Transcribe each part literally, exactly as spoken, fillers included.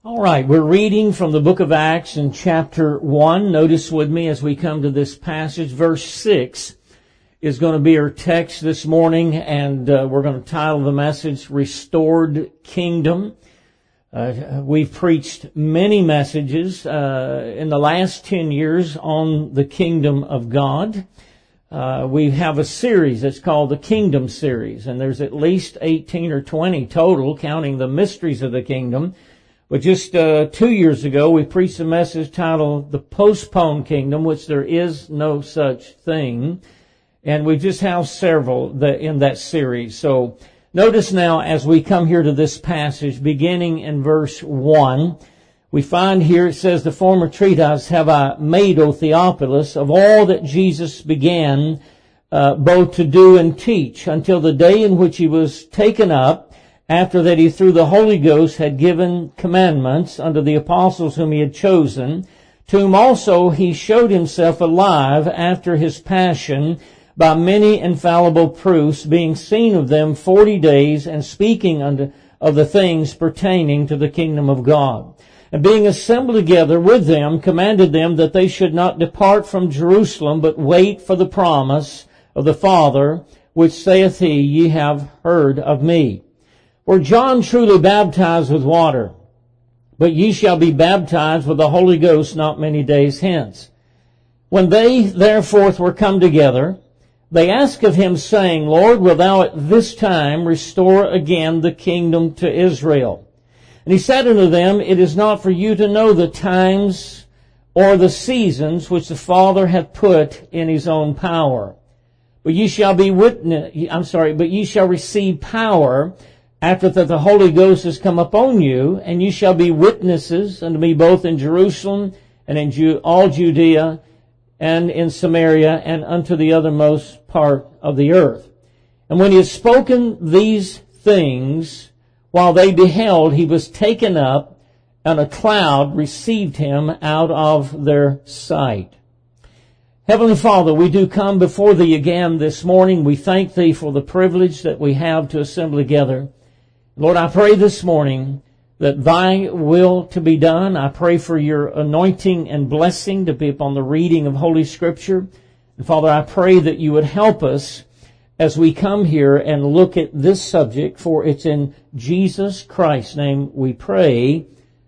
All right, we're reading from the book of Acts in chapter one. Notice with me as we come to this passage, verse six is going to be our text this morning, and uh, we're going to title the message, Restored Kingdom. Uh, we've preached many messages uh, in the last ten years on the kingdom of God. Uh, we have a series that's called the Kingdom Series, and there's at least eighteen or twenty total, counting the mysteries of the kingdom. But just uh, two years ago, we preached a message titled The Postponed Kingdom, which there is no such thing. And we just have several that, in that series. So notice now as we come here to this passage, beginning in verse one, we find here it says, the former treatise have I made, O Theophilus, of all that Jesus began uh, both to do and teach, until the day in which he was taken up, after that he through the Holy Ghost had given commandments unto the apostles whom he had chosen, to whom also he showed himself alive after his passion by many infallible proofs, being seen of them forty days, and speaking unto of the things pertaining to the kingdom of God. And being assembled together with them, commanded them that they should not depart from Jerusalem, but wait for the promise of the Father, which saith he, Ye have heard of me. For John truly baptized with water, but ye shall be baptized with the Holy Ghost not many days hence. When they therefore were come together, they asked of him, saying, Lord, wilt thou at this time restore again the kingdom to Israel? And he said unto them, It is not for you to know the times or the seasons which the Father hath put in his own power. But ye shall be witness, I'm sorry, but ye shall receive power after that the Holy Ghost is come upon you, and you shall be witnesses unto me both in Jerusalem and in Ju- all Judea and in Samaria and unto the uttermost part of the earth. And when he had spoken these things, while they beheld, he was taken up, and a cloud received him out of their sight. Heavenly Father, we do come before Thee again this morning. We thank Thee for the privilege that we have to assemble together. Lord, I pray this morning that Thy will to be done. I pray for Your anointing and blessing to be upon the reading of Holy Scripture. And Father, I pray that You would help us as we come here and look at this subject, for it's in Jesus Christ's name we pray.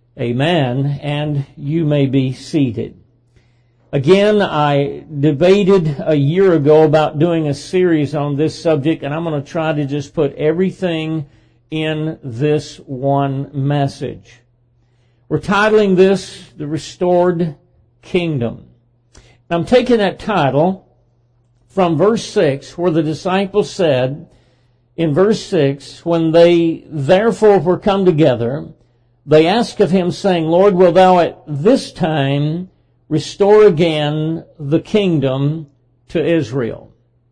Amen. And you may be seated. Again, I debated a year ago about doing a series on this subject, and I'm going to try to just put everything in this one message. We're titling this, The Restored Kingdom. I'm taking that title from verse six, where the disciples said, in verse six, when they therefore were come together, they asked of him, saying, Lord, wilt thou at this time restore again the kingdom to Israel?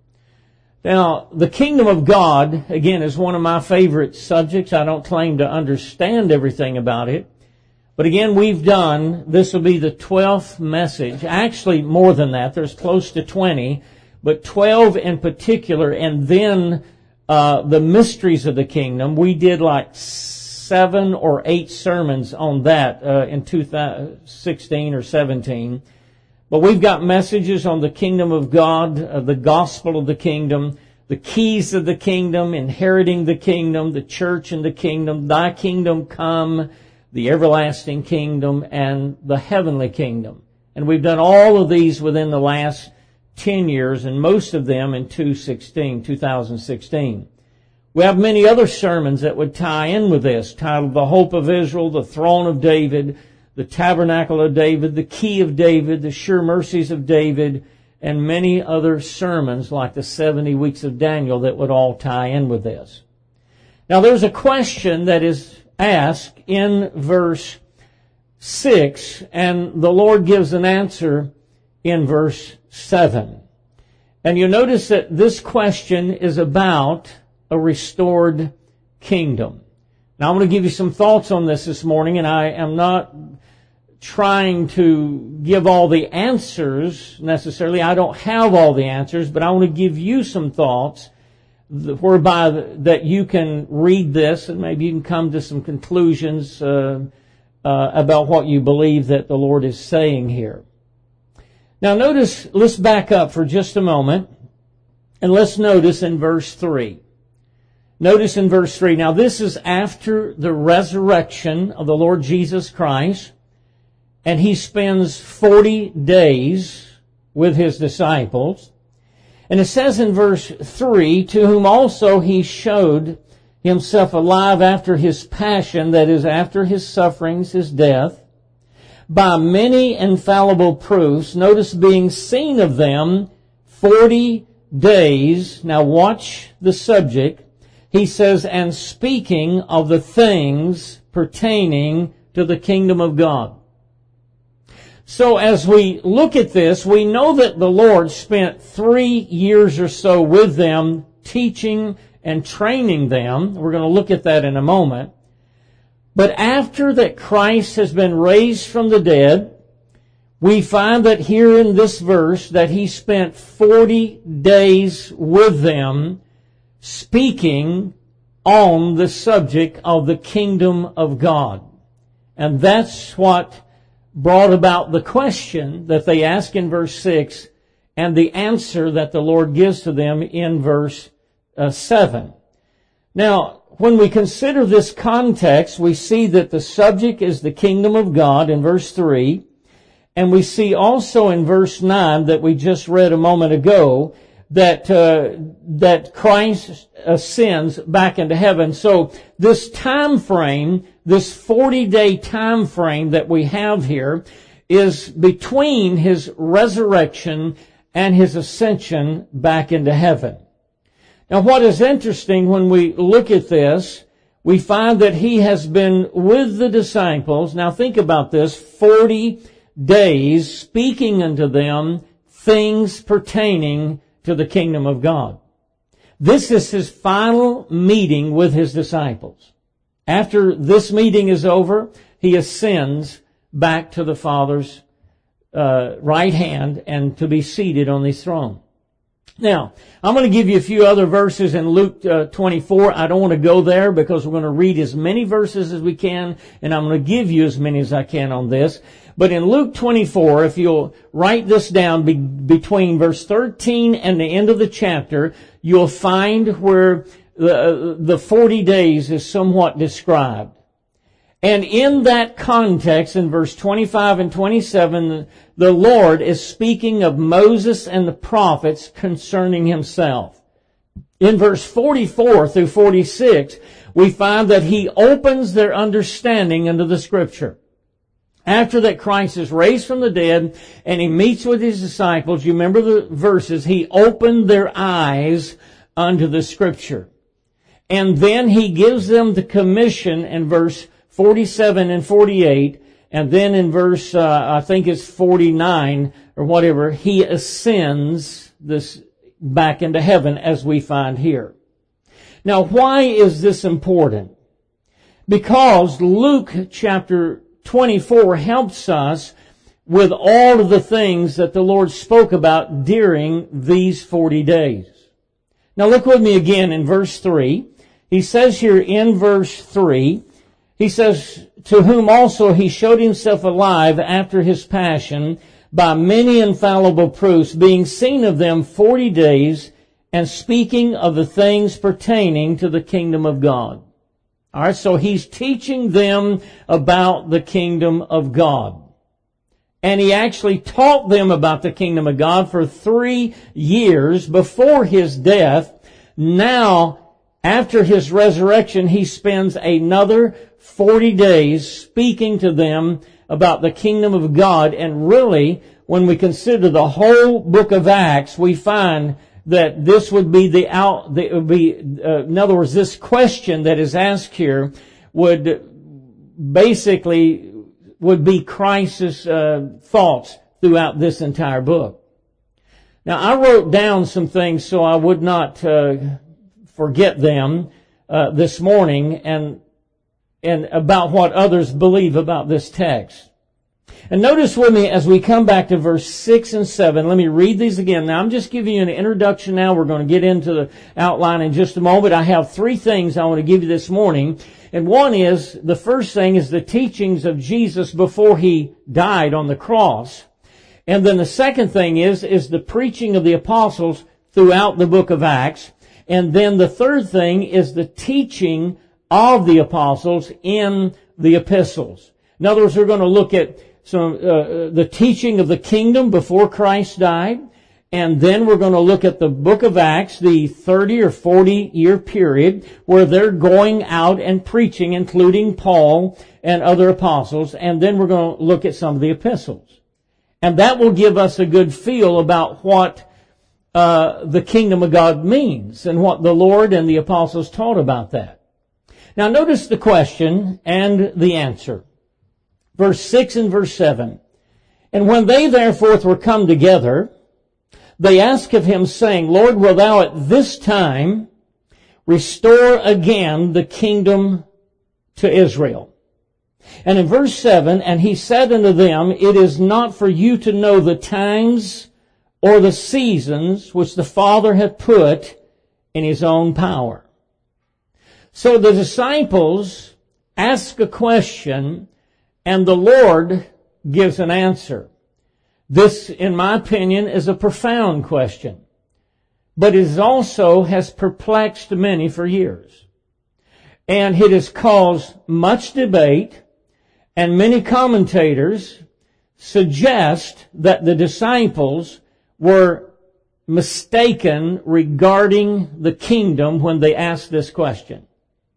Now, the kingdom of God, again, is one of my favorite subjects. I don't claim to understand everything about it. But again, we've done, this will be the twelfth message. Actually, more than that. There's close to twenty. But twelve in particular. And then uh the mysteries of the kingdom. We did like seven or eight sermons on that uh in two thousand sixteen or seventeen. But we've got messages on the kingdom of God, uh, the gospel of the kingdom, the keys of the kingdom, inheriting the kingdom, the church and the kingdom, thy kingdom come, the everlasting kingdom, and the heavenly kingdom. And we've done all of these within the last ten years, and most of them in two thousand sixteen. We have many other sermons that would tie in with this, titled The Hope of Israel, The Throne of David, The Tabernacle of David, The Key of David, The Sure Mercies of David, and many other sermons like the seventy weeks of Daniel that would all tie in with this. Now there's a question that is asked in verse six, and the Lord gives an answer in verse seven. And you notice that this question is about a restored kingdom. Now I'm going to give you some thoughts on this this morning, and I am not trying to give all the answers necessarily. I don't have all the answers, but I want to give you some thoughts whereby that you can read this and maybe you can come to some conclusions uh, uh, about what you believe that the Lord is saying here. Now notice, let's back up for just a moment, and let's notice in verse three. Notice in verse three, now this is after the resurrection of the Lord Jesus Christ, and he spends forty days with his disciples. And it says in verse three, to whom also he showed himself alive after his passion, that is, after his sufferings, his death, by many infallible proofs, notice being seen of them forty days. Now watch the subject. He says, and speaking of the things pertaining to the kingdom of God. So as we look at this, we know that the Lord spent three years or so with them, teaching and training them. We're going to look at that in a moment. But after that Christ has been raised from the dead, we find that here in this verse that he spent forty days with them, speaking on the subject of the kingdom of God. And that's what brought about the question that they ask in verse six and the answer that the Lord gives to them in verse uh, seven. Now, when we consider this context, we see that the subject is the kingdom of God in verse three, and we see also in verse nine that we just read a moment ago that uh, that Christ ascends back into heaven. So this time frame, this forty-day time frame that we have here is between his resurrection and his ascension back into heaven. Now what is interesting when we look at this, we find that he has been with the disciples. Now think about this, forty days speaking unto them things pertaining to the kingdom of God. This is his final meeting with his disciples. After this meeting is over, he ascends back to the Father's uh, right hand and to be seated on his throne. Now, I'm going to give you a few other verses in Luke uh, twenty-four. I don't want to go there because we're going to read as many verses as we can, and I'm going to give you as many as I can on this. But in Luke twenty-four, if you'll write this down be- between verse thirteen and the end of the chapter, you'll find where the, the forty days is somewhat described. And in that context, in verse twenty-five and twenty-seven, the Lord is speaking of Moses and the prophets concerning himself. In verse forty-four through forty-six, we find that he opens their understanding into the Scripture. After that Christ is raised from the dead and he meets with his disciples, you remember the verses, he opened their eyes unto the Scripture. And then he gives them the commission in verse forty-seven and forty-eight, and then in verse, uh, I think it's forty-nine or whatever, he ascends this back into heaven as we find here. Now, why is this important? Because Luke chapter twenty-four helps us with all of the things that the Lord spoke about during these forty days. Now look with me again in verse three. He says here in verse three, he says, to whom also he showed himself alive after his passion by many infallible proofs, being seen of them forty days, and speaking of the things pertaining to the kingdom of God. All right, so he's teaching them about the kingdom of God. And he actually taught them about the kingdom of God for three years before his death. Now, after his resurrection, he spends another forty days speaking to them about the kingdom of God. And really, when we consider the whole book of Acts, we find that this would be the out, that would be, uh, in other words, this question that is asked here would basically would be Christ's uh, thoughts throughout this entire book. Now, I wrote down some things so I would not uh, forget them uh, this morning, and and about what others believe about this text. And notice with me as we come back to verse six and seven, let me read these again. Now I'm just giving you an introduction now. We're going to get into the outline in just a moment. I have three things I want to give you this morning. And one is, the first thing is the teachings of Jesus before He died on the cross. And then the second thing is, is the preaching of the apostles throughout the book of Acts. And then the third thing is the teaching of the apostles in the epistles. In other words, we're going to look at some, uh, the teaching of the kingdom before Christ died. And then we're going to look at the book of Acts, the thirty or forty year period where they're going out and preaching, including Paul and other apostles. And then we're going to look at some of the epistles. And that will give us a good feel about what uh, the kingdom of God means and what the Lord and the apostles taught about that. Now notice the question and the answer. Verse six and verse seven. And when they therefore were come together, they asked of him, saying, Lord, wilt thou at this time restore again the kingdom to Israel? And in verse seven, and he said unto them, it is not for you to know the times or the seasons which the Father hath put in His own power. So the disciples ask a question, and the Lord gives an answer. This, in my opinion, is a profound question, but it also has perplexed many for years. And it has caused much debate, and many commentators suggest that the disciples were mistaken regarding the kingdom when they asked this question.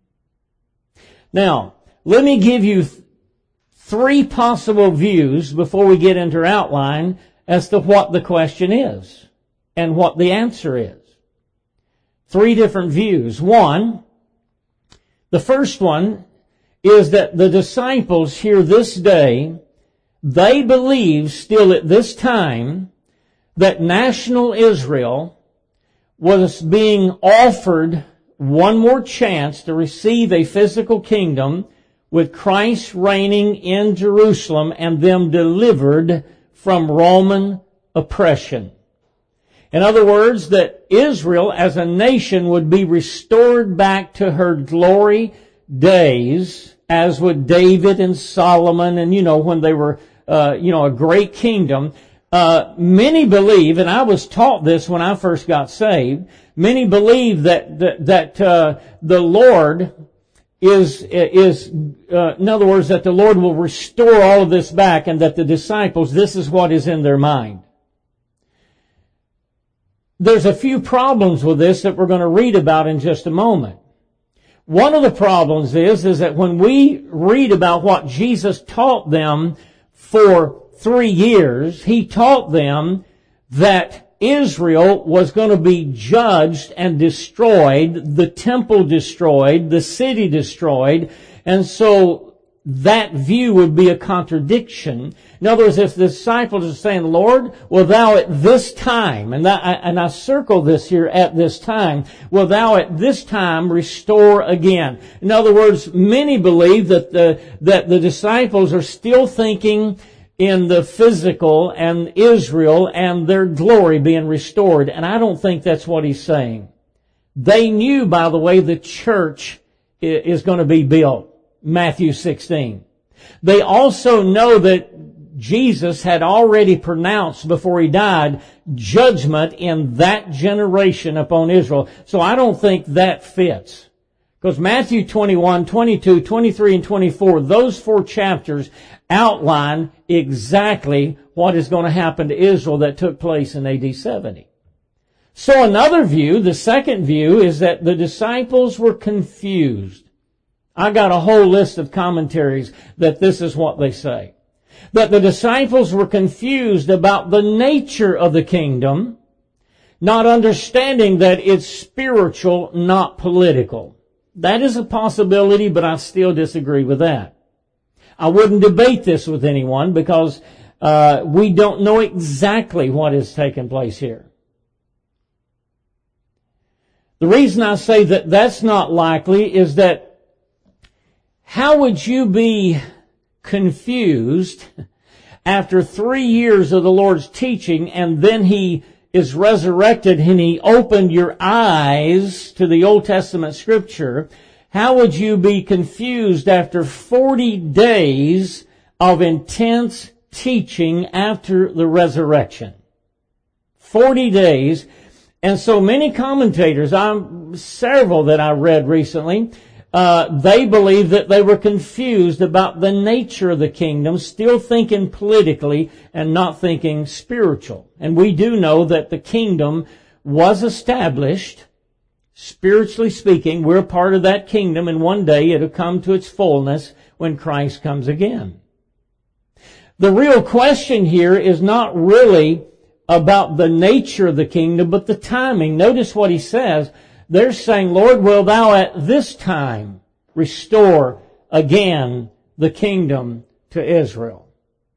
Now, let me give you th- three possible views before we get into our outline as to what the question is and what the answer is. Three different views. One, the first one is that the disciples here this day, they believe still at this time that national Israel was being offered one more chance to receive a physical kingdom with Christ reigning in Jerusalem and them delivered from Roman oppression. In other words, that Israel as a nation would be restored back to her glory days, as with David and Solomon, and you know, when they were, uh, you know, a great kingdom. Uh, many believe, and I was taught this when I first got saved, many believe that, that, that uh, the Lord is, is, uh, in other words, that the Lord will restore all of this back, and that the disciples, this is what is in their mind. There's a few problems with this that we're going to read about in just a moment. One of the problems is, is that when we read about what Jesus taught them for three years, He taught them that Israel was going to be judged and destroyed, the temple destroyed, the city destroyed, and so that view would be a contradiction. In other words, if the disciples are saying, Lord, will thou at this time, and I, and I circle this here, at this time, will thou at this time restore again? In other words, many believe that the, that the disciples are still thinking in the physical and Israel and their glory being restored. And I don't think that's what He's saying. They knew, by the way, the church is going to be built. Matthew sixteen. They also know that Jesus had already pronounced before He died judgment in that generation upon Israel. So I don't think that fits. Because Matthew twenty-one, twenty-two, twenty-three, and twenty-four, those four chapters outline exactly what is going to happen to Israel that took place in A D seventy. So another view, the second view, is that the disciples were confused. I got a whole list of commentaries that this is what they say. That the disciples were confused about the nature of the kingdom, not understanding that it's spiritual, not political. That is a possibility, but I still disagree with that. I wouldn't debate this with anyone because uh, we don't know exactly what is taking place here. The reason I say that that's not likely is that how would you be confused after three years of the Lord's teaching and then He is resurrected and He opened your eyes to the Old Testament Scripture? How would you be confused after forty days of intense teaching after the resurrection? forty days. And so many commentators, I'm, several that I read recently, uh, they believe that they were confused about the nature of the kingdom, still thinking politically and not thinking spiritual. And we do know that the kingdom was established, spiritually speaking. We're part of that kingdom, and one day it'll come to its fullness when Christ comes again. The real question here is not really about the nature of the kingdom, but the timing. Notice what he says. They're saying, Lord, will thou at this time restore again the kingdom to Israel?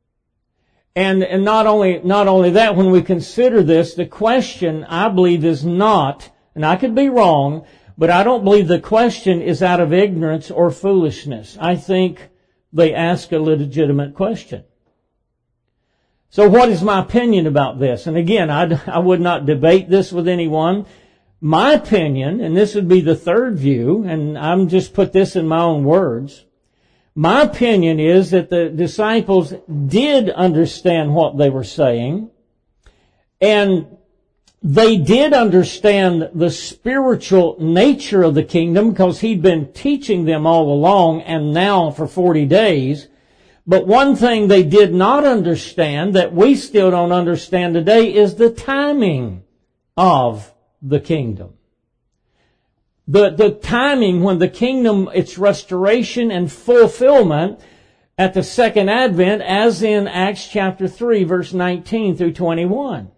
And, and not only, not only that, when we consider this, the question, I believe, is not, and I could be wrong, but I don't believe the question is out of ignorance or foolishness. I think they ask a legitimate question. So what is my opinion about this? And again, I, I would not debate this with anyone. My opinion, and this would be the third view, and I'm just put this in my own words. My opinion is that the disciples did understand what they were saying, and they did understand the spiritual nature of the kingdom because he'd been teaching them all along and now for forty days. But one thing they did not understand that we still don't understand today is the timing of the kingdom. The, the timing when the kingdom, its restoration and fulfillment at the second advent, as in Acts chapter three, verse nineteen through twenty-one.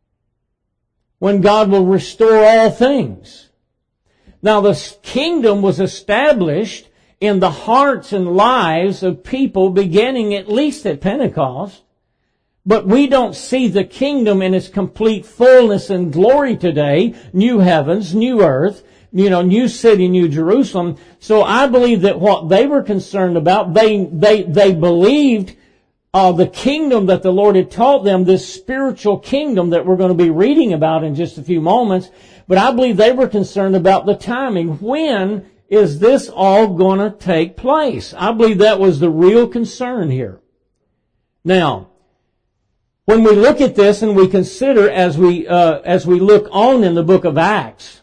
When God will restore all things. Now the kingdom was established in the hearts and lives of people beginning at least at Pentecost. But we don't see the kingdom in its complete fullness and glory today. New heavens, new earth, you know, new city, new Jerusalem. So I believe that what they were concerned about, they, they, they believed uh, the kingdom that the Lord had taught them, this spiritual kingdom that we're going to be reading about in just a few moments. But I believe they were concerned about the timing. When is this all going to take place? I believe that was the real concern here. Now, when we look at this and we consider as we uh, as we look on in the book of Acts,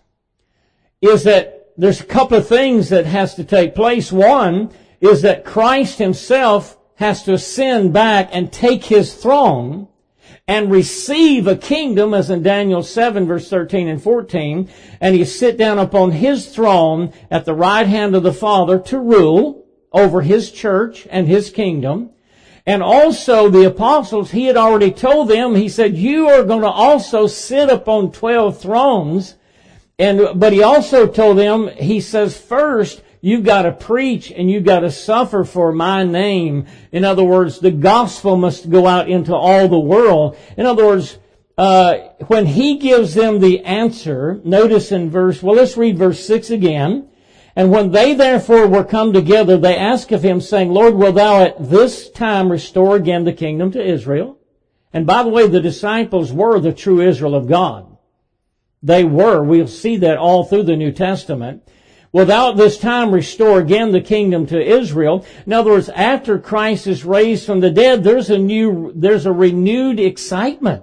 is that there's a couple of things that has to take place. One is that Christ himself has to ascend back and take his throne and receive a kingdom, as in Daniel seven, verse thirteen and fourteen, and he sit down upon his throne at the right hand of the Father to rule over his church and his kingdom. And also the apostles, he had already told them, he said, you are going to also sit upon twelve thrones. And, but he also told them, he says, first, you've got to preach and you've got to suffer for my name. In other words, the gospel must go out into all the world. In other words, uh, when he gives them the answer, notice in verse, well, let's read verse six again. And when they therefore were come together, they asked of him, saying, Lord, wilt thou at this time restore again the kingdom to Israel? And by the way, the disciples were the true Israel of God. They were. We'll see that all through the New Testament. Without this time restore again the kingdom to Israel. In other words, after Christ is raised from the dead, there's a new, there's a renewed excitement.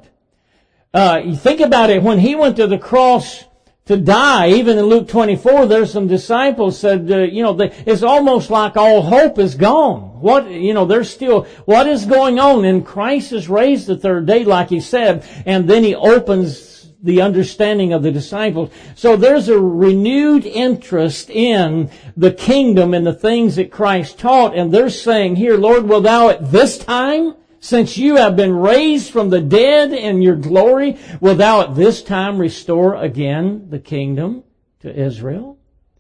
Uh, you think about it, when he went to the cross to die, even in Luke twenty-four, there's some disciples said, uh, you know, they, it's almost like all hope is gone. What, you know, there's still, what is going on? And Christ is raised the third day, like he said, and then he opens the understanding of the disciples. So there's a renewed interest in the kingdom and the things that Christ taught. And they're saying here, Lord, will thou at this time, since you have been raised from the dead in your glory, will thou at this time restore again the kingdom to Israel?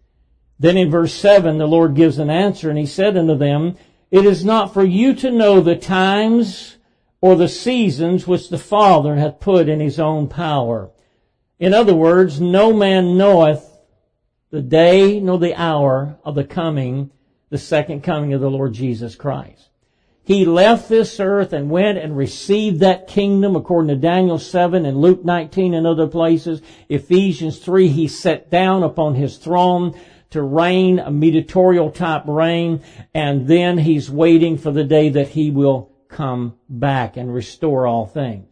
Then in verse seven, the Lord gives an answer, and he said unto them, it is not for you to know the times or the seasons which the Father hath put in his own power. In other words, no man knoweth the day nor the hour of the coming, the second coming of the Lord Jesus Christ. He left this earth and went and received that kingdom according to Daniel seven and Luke nineteen and other places. Ephesians three, he sat down upon his throne to rain, a meteorical type rain, and then He's waiting for the day that He will come back and restore all things.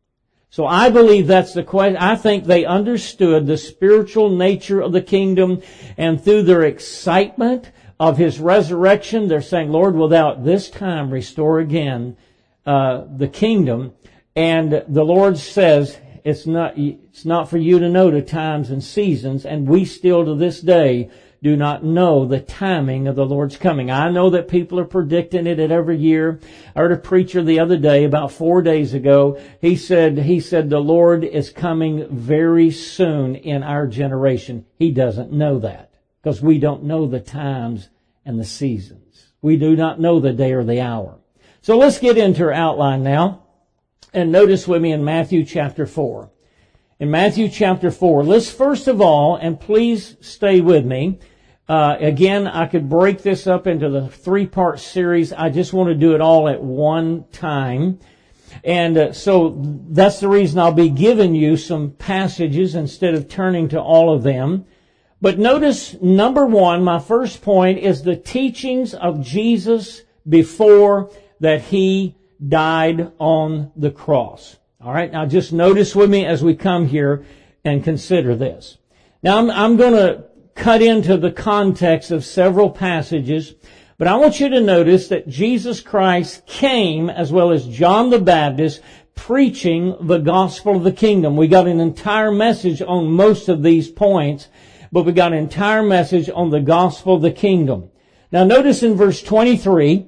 So I believe that's the question. I think they understood the spiritual nature of the kingdom, and through their excitement of His resurrection, they're saying, Lord, will Thou at this time restore again uh, the kingdom? And the Lord says, it's not, it's not for you to know the times and seasons, and we still to this day do not know the timing of the Lord's coming. I know that people are predicting it at every year. I heard a preacher the other day, about four days ago, he said, he said the Lord is coming very soon in our generation. He doesn't know that, because we don't know the times and the seasons. We do not know the day or the hour. So let's get into our outline now. And notice with me in Matthew chapter four. In Matthew chapter four, let's first of all, and please stay with me. Uh, again, I could break this up into the three-part series. I just want to do it all at one time. And uh, so that's the reason I'll be giving you some passages instead of turning to all of them. But notice, number one, my first point is the teachings of Jesus before that He died on the cross. All right, now just notice with me as we come here and consider this. Now I'm, I'm going to cut into the context of several passages, but I want you to notice that Jesus Christ came, as well as John the Baptist, preaching the gospel of the kingdom. We got an entire message on most of these points, but we got an entire message on the gospel of the kingdom. Now notice in verse twenty-three,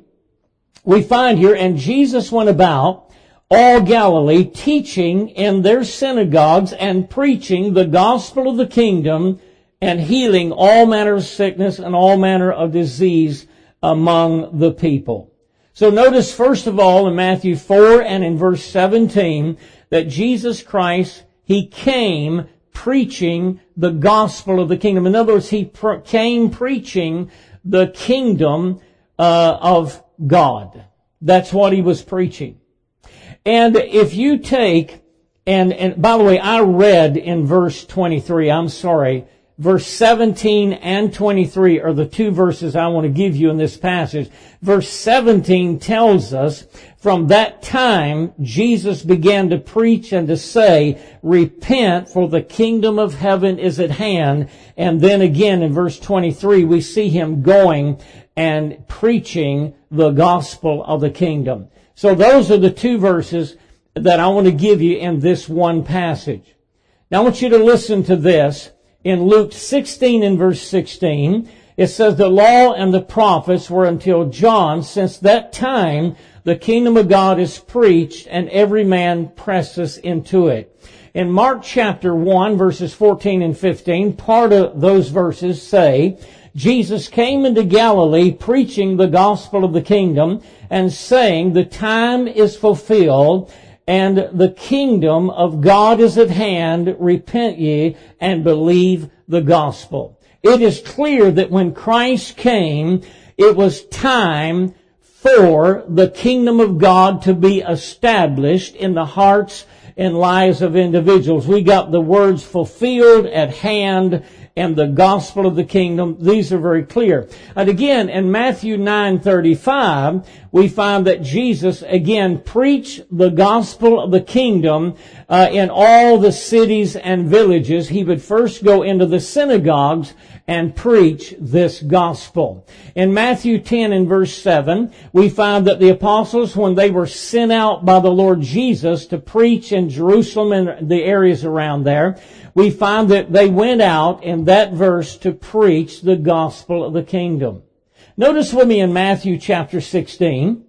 we find here, and Jesus went about all Galilee, teaching in their synagogues and preaching the gospel of the kingdom and healing all manner of sickness and all manner of disease among the people. So notice first of all in Matthew four and in verse seventeen that Jesus Christ, He came preaching the gospel of the kingdom. In other words, He pr- came preaching the kingdom uh, of God. That's what He was preaching. And if you take, and, and by the way, I read in verse twenty-three, I'm sorry, verse seventeen and twenty-three are the two verses I want to give you in this passage. Verse seventeen tells us, from that time Jesus began to preach and to say, repent, for the kingdom of heaven is at hand. And then again in verse twenty-three, we see Him going and preaching the gospel of the kingdom. So those are the two verses that I want to give you in this one passage. Now I want you to listen to this. In Luke sixteen and verse sixteen, it says, the law and the prophets were until John. Since that time, the kingdom of God is preached, and every man presses into it. In Mark chapter one, verses fourteen and fifteen, part of those verses say, Jesus came into Galilee preaching the gospel of the kingdom and saying, the time is fulfilled and the kingdom of God is at hand. Repent ye and believe the gospel. It is clear that when Christ came, it was time for the kingdom of God to be established in the hearts and lives of individuals. We got the words fulfilled, at hand, and the gospel of the kingdom. These are very clear. And again, in Matthew nine thirty-five, we find that Jesus again preached the gospel of the kingdom uh, in all the cities and villages. He would first go into the synagogues and preach this gospel. In Matthew ten and verse seven, we find that the apostles, when they were sent out by the Lord Jesus to preach in Jerusalem and the areas around there, we find that they went out in that verse to preach the gospel of the kingdom. Notice with me in Matthew chapter sixteen.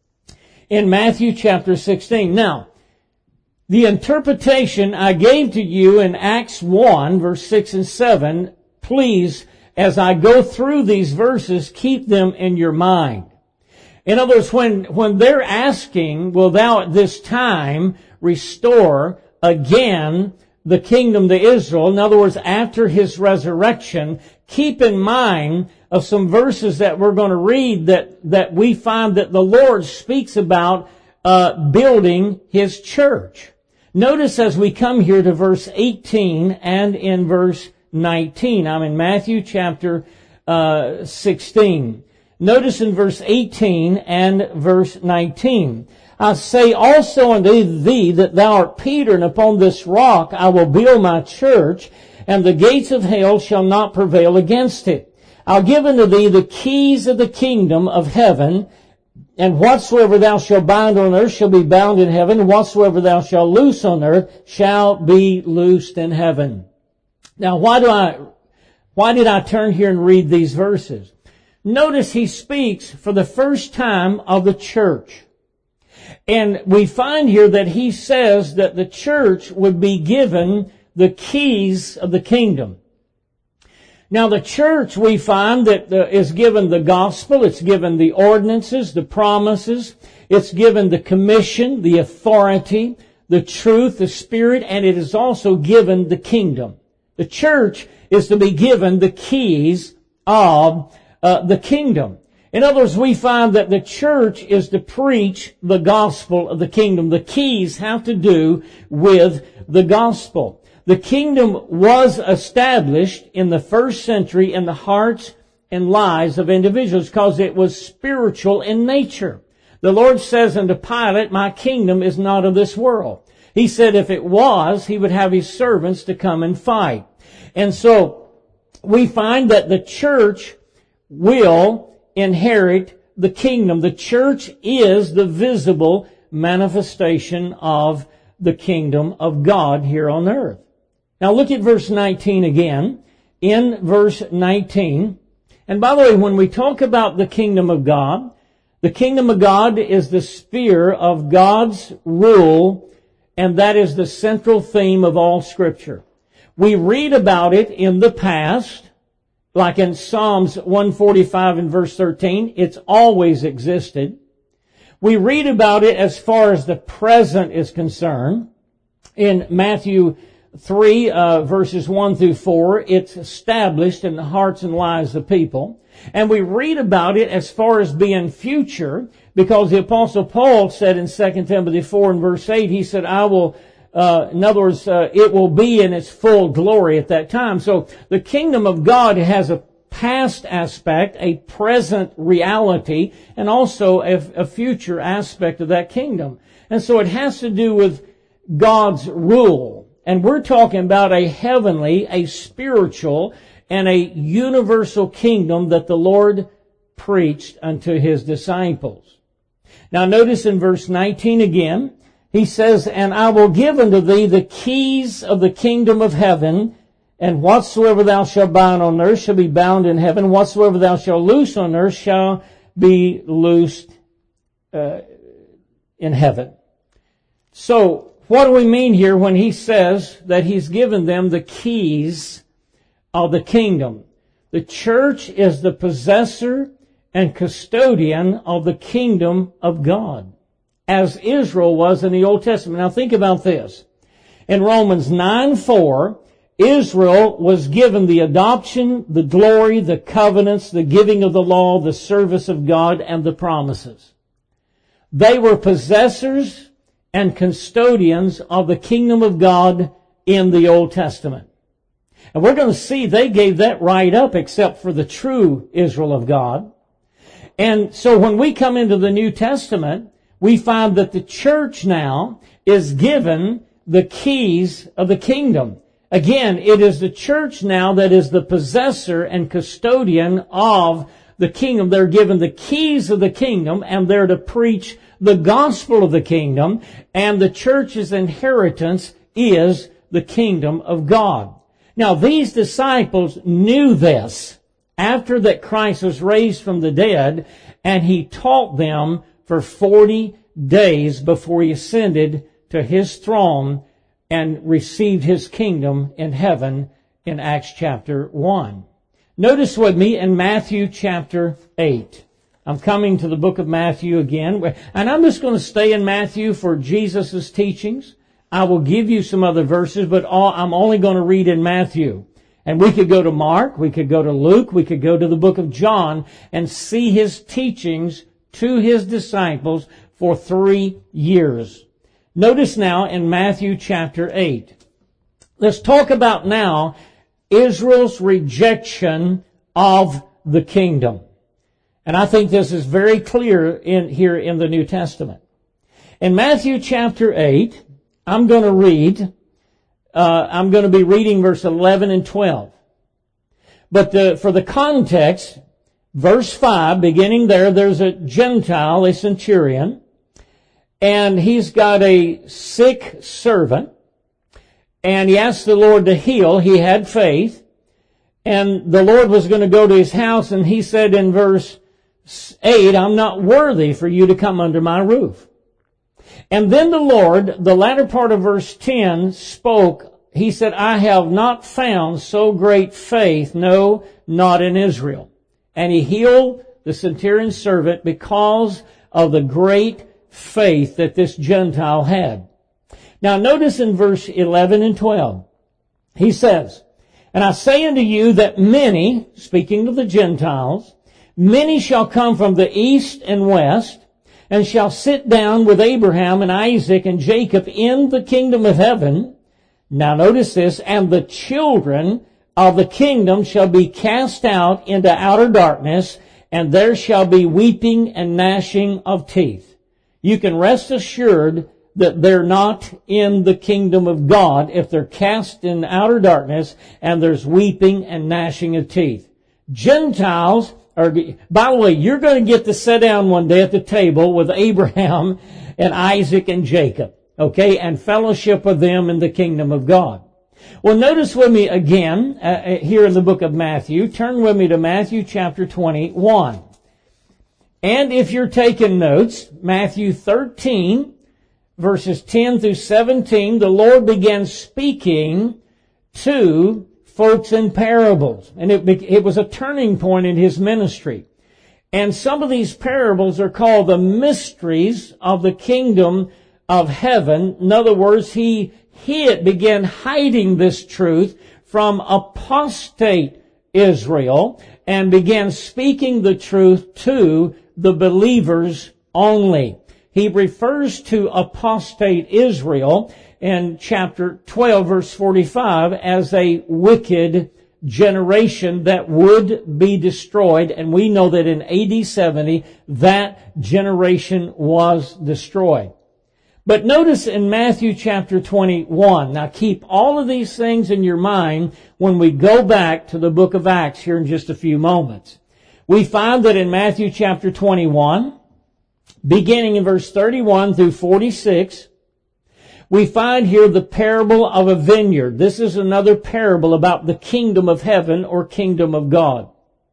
In Matthew chapter sixteen. Now, the interpretation I gave to you in Acts one, verse six and seven, please, as I go through these verses, keep them in your mind. In other words, when, when they're asking, will thou at this time restore again the kingdom to Israel, in other words, after His resurrection, keep in mind of some verses that we're going to read that, that we find that the Lord speaks about uh, building His church. Notice as we come here to verse eighteen and in verse nineteen. I'm in Matthew chapter uh, sixteen. Notice in verse eighteen and verse nineteen. I say also unto thee that thou art Peter, and upon this rock I will build my church, and the gates of hell shall not prevail against it. I'll give unto thee the keys of the kingdom of heaven, and whatsoever thou shalt bind on earth shall be bound in heaven, and whatsoever thou shalt loose on earth shall be loosed in heaven. Now, why do I, why did I turn here and read these verses? Notice he speaks for the first time of the church. And we find here that he says that the church would be given the keys of the kingdom. Now the church, we find that uh, is given the gospel, it's given the ordinances, the promises, it's given the commission, the authority, the truth, the spirit, and it is also given the kingdom. The church is to be given the keys of uh, the kingdom. In other words, we find that the church is to preach the gospel of the kingdom. The keys have to do with the gospel. The kingdom was established in the first century in the hearts and lives of individuals because it was spiritual in nature. The Lord says unto Pilate, my kingdom is not of this world. He said if it was, he would have his servants to come and fight. And so we find that the church will inherit the kingdom. The church is the visible manifestation of the kingdom of God here on earth. Now look at verse nineteen again. In verse nineteen, and by the way, when we talk about the kingdom of God, the kingdom of God is the sphere of God's rule, and that is the central theme of all Scripture. We read about it in the past, like in Psalms one forty-five and verse thirteen, it's always existed. We read about it as far as the present is concerned. In Matthew three, uh, verses one through four, it's established in the hearts and lives of people. And we read about it as far as being future, because the Apostle Paul said in Second Timothy four and verse eight, he said, I will Uh, in other words, uh, it will be in its full glory at that time. So the kingdom of God has a past aspect, a present reality, and also a, a future aspect of that kingdom. And so it has to do with God's rule. And we're talking about a heavenly, a spiritual, and a universal kingdom that the Lord preached unto His disciples. Now notice in verse nineteen again, he says, and I will give unto thee the keys of the kingdom of heaven, and whatsoever thou shalt bind on earth shall be bound in heaven, whatsoever thou shalt loose on earth shall be loosed uh, in heaven. So, what do we mean here when he says that he's given them the keys of the kingdom? The church is the possessor and custodian of the kingdom of God, as Israel was in the Old Testament. Now think about this. In Romans nine four, Israel was given the adoption, the glory, the covenants, the giving of the law, the service of God, and the promises. They were possessors and custodians of the kingdom of God in the Old Testament. And we're going to see they gave that right up except for the true Israel of God. And so when we come into the New Testament, we find that the church now is given the keys of the kingdom. Again, it is the church now that is the possessor and custodian of the kingdom. They're given the keys of the kingdom, and they're to preach the gospel of the kingdom, and the church's inheritance is the kingdom of God. Now, these disciples knew this after that Christ was raised from the dead, and He taught them for forty days before He ascended to His throne and received His kingdom in heaven in Acts chapter one. Notice with me in Matthew chapter eight. I'm coming to the book of Matthew again, and I'm just going to stay in Matthew for Jesus' teachings. I will give you some other verses, but all, I'm only going to read in Matthew. And we could go to Mark, we could go to Luke, we could go to the book of John and see His teachings to His disciples for three years. Notice now in Matthew chapter eight. Let's talk about now Israel's rejection of the kingdom. And I think this is very clear in here in the New Testament. In Matthew chapter eight, I'm going to read, uh, I'm going to be reading verse eleven and twelve. But the, for the context, verse five, beginning there, there's a Gentile, a centurion, and he's got a sick servant, and he asked the Lord to heal. He had faith, and the Lord was going to go to his house, and he said in verse eight, I'm not worthy for you to come under my roof. And then the Lord, the latter part of verse ten, spoke. He said, I have not found so great faith, no, not in Israel. And he healed the centurion's servant because of the great faith that this Gentile had. Now notice in verse eleven and twelve, he says, and I say unto you that many, speaking to the Gentiles, many shall come from the east and west, and shall sit down with Abraham and Isaac and Jacob in the kingdom of heaven. Now notice this, and the children of the kingdom shall be cast out into outer darkness, and there shall be weeping and gnashing of teeth. You can rest assured that they're not in the kingdom of God if they're cast in outer darkness and there's weeping and gnashing of teeth. Gentiles are, by the way, you're going to get to sit down one day at the table with Abraham and Isaac and Jacob, okay, and fellowship with them in the kingdom of God. Well, notice with me again, uh, here in the book of Matthew. Turn with me to Matthew chapter twenty-one. And if you're taking notes, Matthew thirteen, verses ten through seventeen, the Lord began speaking to folks in parables. And it, it was a turning point in His ministry. And some of these parables are called the mysteries of the kingdom of heaven. In other words, He hid, began hiding this truth from apostate Israel and began speaking the truth to the believers only. He refers to apostate Israel in chapter twelve, verse forty-five, as a wicked generation that would be destroyed. And we know that in A D seventy, that generation was destroyed. But notice in Matthew chapter twenty-one, now keep all of these things in your mind when we go back to the book of Acts here in just a few moments. We find that in Matthew chapter twenty-one, beginning in verse thirty-one through forty-six, we find here the parable of a vineyard. This is another parable about the kingdom of heaven or kingdom of God.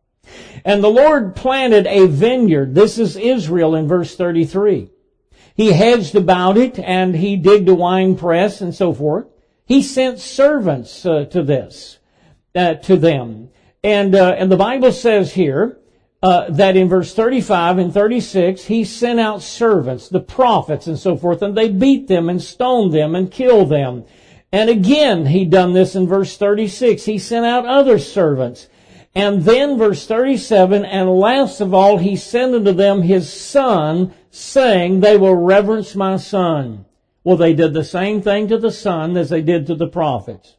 And the Lord planted a vineyard. This is Israel in verse thirty-three. He hedged about it and he digged a wine press and so forth. He sent servants uh, to this, uh, to them. And, uh, and the Bible says here, Uh, that in verse thirty-five and thirty-six, He sent out servants, the prophets and so forth, and they beat them and stoned them and killed them. And again, He done this in verse thirty-six. He sent out other servants. And then verse thirty-seven, and last of all, He sent unto them His Son, saying, they will reverence my Son. Well, they did the same thing to the Son as they did to the prophets.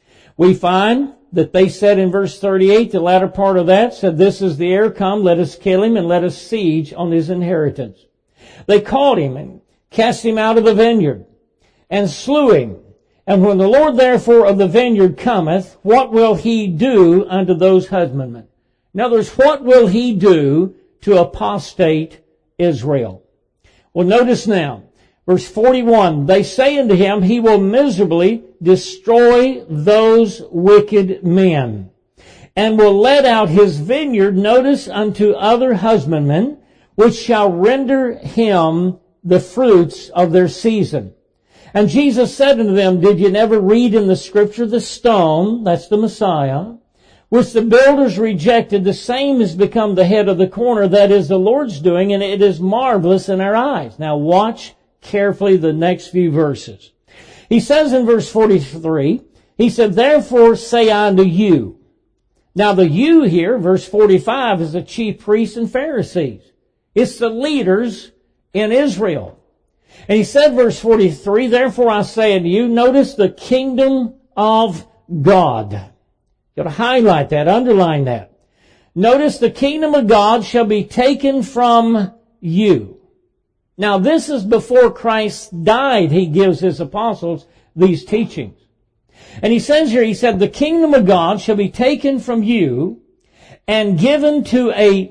We find that they said in verse thirty-eight, the latter part of that said, this is the heir, come, let us kill him and let us siege on his inheritance. They caught him and cast him out of the vineyard and slew him. And when the Lord therefore of the vineyard cometh, what will He do unto those husbandmen? In other words, what will He do to apostate Israel? Well, notice now, verse forty-one, they say unto him, He will miserably destroy those wicked men, and will let out His vineyard, notice, unto other husbandmen, which shall render Him the fruits of their season. And Jesus said unto them, did you never read in the Scripture the stone, that's the Messiah, which the builders rejected, the same has become the head of the corner, that is the Lord's doing, and it is marvelous in our eyes. Now watch carefully the next few verses. He says in verse forty-three, He said, therefore say I unto you. Now the you here, verse forty-five, is the chief priests and Pharisees. It's the leaders in Israel. And He said, verse forty-three, therefore I say unto you, notice the kingdom of God. You ought to highlight that, underline that. Notice the kingdom of God shall be taken from you. Now this is before Christ died. He gives his apostles these teachings. And he says here, he said, the kingdom of God shall be taken from you and given to a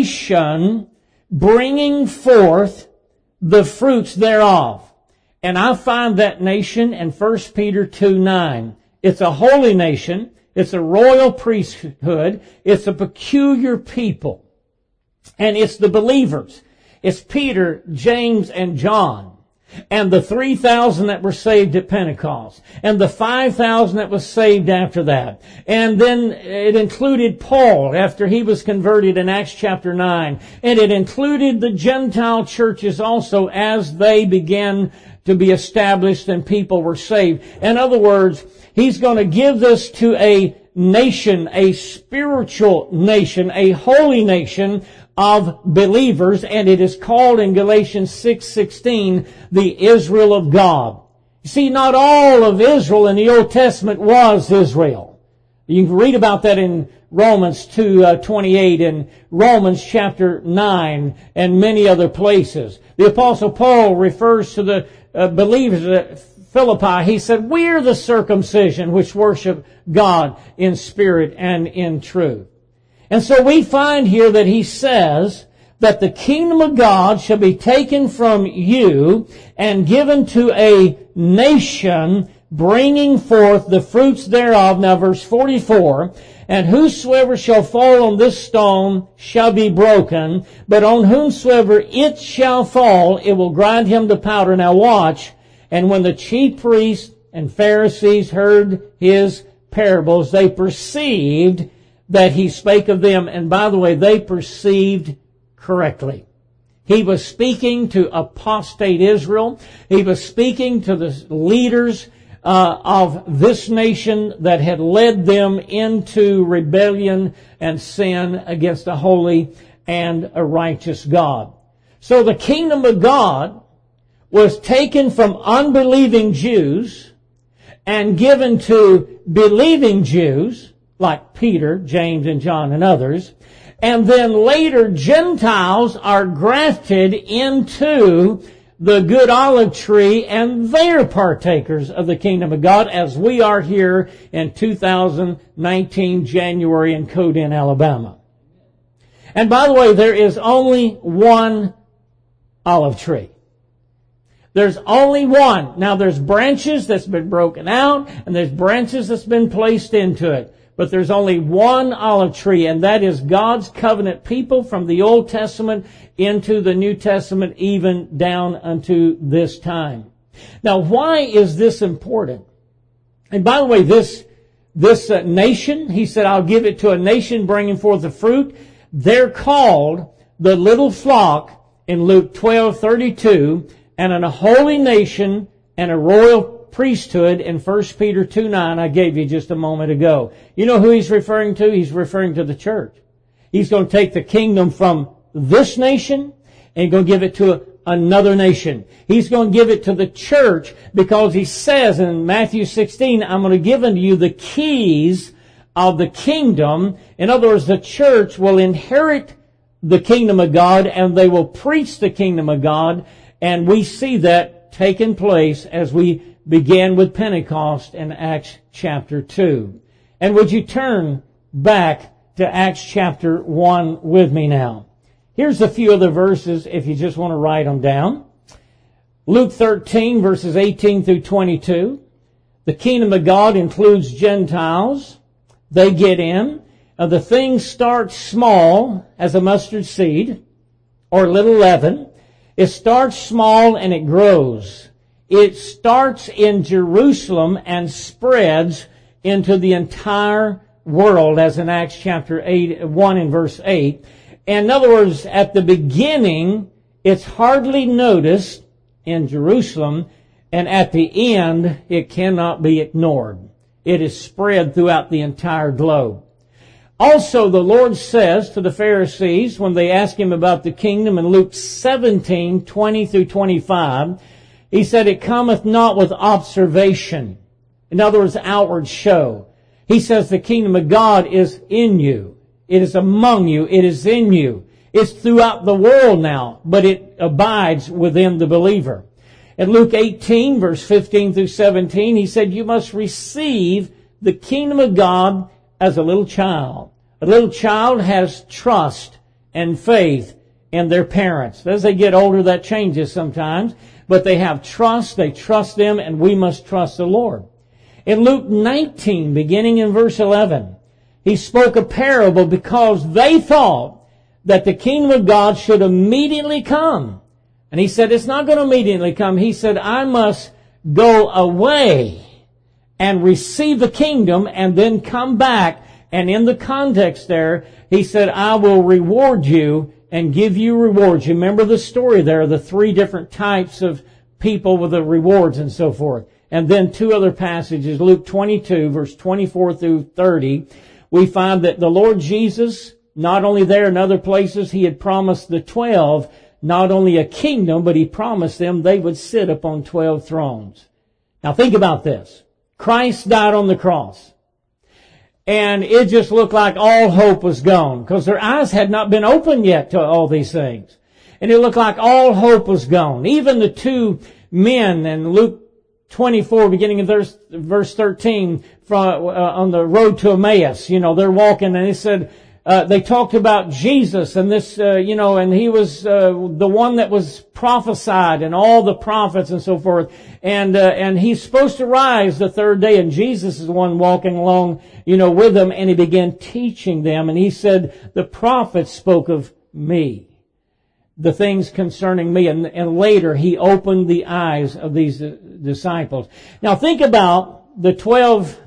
nation bringing forth the fruits thereof. And I find that nation in First Peter two nine. It's a holy nation. It's a royal priesthood. It's a peculiar people. And it's the believers. It's Peter, James, and John. And the three thousand that were saved at Pentecost. And the five thousand that was saved after that. And then it included Paul after he was converted in Acts chapter nine. And it included the Gentile churches also as they began to be established and people were saved. In other words, he's going to give this to a nation, a spiritual nation, a holy nation of believers, and it is called in Galatians six sixteen the Israel of God. You see, not all of Israel in the Old Testament was Israel. You can read about that in Romans two twenty-eight and Romans chapter nine and many other places. The Apostle Paul refers to the uh, believers at Philippi. He said, we're the circumcision which worship God in spirit and in truth. And so we find here that he says that the kingdom of God shall be taken from you and given to a nation bringing forth the fruits thereof. Now verse forty-four, and whosoever shall fall on this stone shall be broken, but on whomsoever it shall fall, it will grind him to powder. Now watch. And when the chief priests and Pharisees heard his parables, they perceived that he spake of them. And by the way, they perceived correctly. He was speaking to apostate Israel. He was speaking to the leaders uh, of this nation that had led them into rebellion and sin against a holy and a righteous God. So the kingdom of God was taken from unbelieving Jews and given to believing Jews, like Peter, James, and John, and others. And then later, Gentiles are grafted into the good olive tree, and they're partakers of the kingdom of God, as we are here in two thousand nineteen, January, in Codin, Alabama. And by the way, there is only one olive tree. There's only one. Now, there's branches that's been broken out, and there's branches that's been placed into it. But there's only one olive tree, and that is God's covenant people from the Old Testament into the New Testament, even down unto this time. Now, why is this important? And by the way, this, this uh, nation, he said, I'll give it to a nation bringing forth the fruit. They're called the little flock in Luke twelve thirty-two, and in a holy nation and a royal priesthood in First Peter two nine I gave you just a moment ago. You know who he's referring to? He's referring to the church. He's going to take the kingdom from this nation and he's going to give it to another nation. He's going to give it to the church because he says in Matthew sixteen, I'm going to give unto you the keys of the kingdom. In other words, the church will inherit the kingdom of God and they will preach the kingdom of God. And we see that taking place as we began with Pentecost in Acts chapter two. And would you turn back to Acts chapter one with me now? Here's a few other verses if you just want to write them down. Luke thirteen, verses eighteen through twenty-two. The kingdom of God includes Gentiles. They get in. Uh, the thing starts small as a mustard seed or little leaven. It starts small and it grows. It starts in Jerusalem and spreads into the entire world, as in Acts chapter eight, one and verse eight. And in other words, at the beginning, it's hardly noticed in Jerusalem, and at the end, it cannot be ignored. It is spread throughout the entire globe. Also, the Lord says to the Pharisees, when they ask him about the kingdom in Luke seventeen, twenty through twenty-five, he said, it cometh not with observation. In other words, outward show. He says the kingdom of God is in you. It is among you. It is in you. It's throughout the world now, but it abides within the believer. In Luke eighteen, verse fifteen through seventeen, he said, you must receive the kingdom of God as a little child. A little child has trust and faith in their parents. As they get older, that changes sometimes, but they have trust, they trust them, and we must trust the Lord. In Luke nineteen, beginning in verse eleven, he spoke a parable because they thought that the kingdom of God should immediately come. And he said, it's not going to immediately come. He said, I must go away and receive the kingdom and then come back. And in the context there, he said, I will reward you and give you rewards. You remember the story there, the three different types of people with the rewards and so forth. And then two other passages, Luke twenty-two, verse twenty-four through thirty, we find that the Lord Jesus, not only there in other places, he had promised the twelve not only a kingdom, but he promised them they would sit upon twelve thrones. Now think about this. Christ died on the cross. And it just looked like all hope was gone because their eyes had not been opened yet to all these things. And it looked like all hope was gone. Even the two men in Luke twenty-four, beginning of verse, verse thirteen, from, uh, on the road to Emmaus, you know, they're walking and they said, uh, they talked about Jesus and this, uh, you know, and he was, uh, the one that was prophesied and all the prophets and so forth. And, uh, and he's supposed to rise the third day and Jesus is the one walking along, you know, with them and he began teaching them and he said, the prophets spoke of me. The things concerning me. And, and later he opened the eyes of these uh, disciples. Now think about the twelve,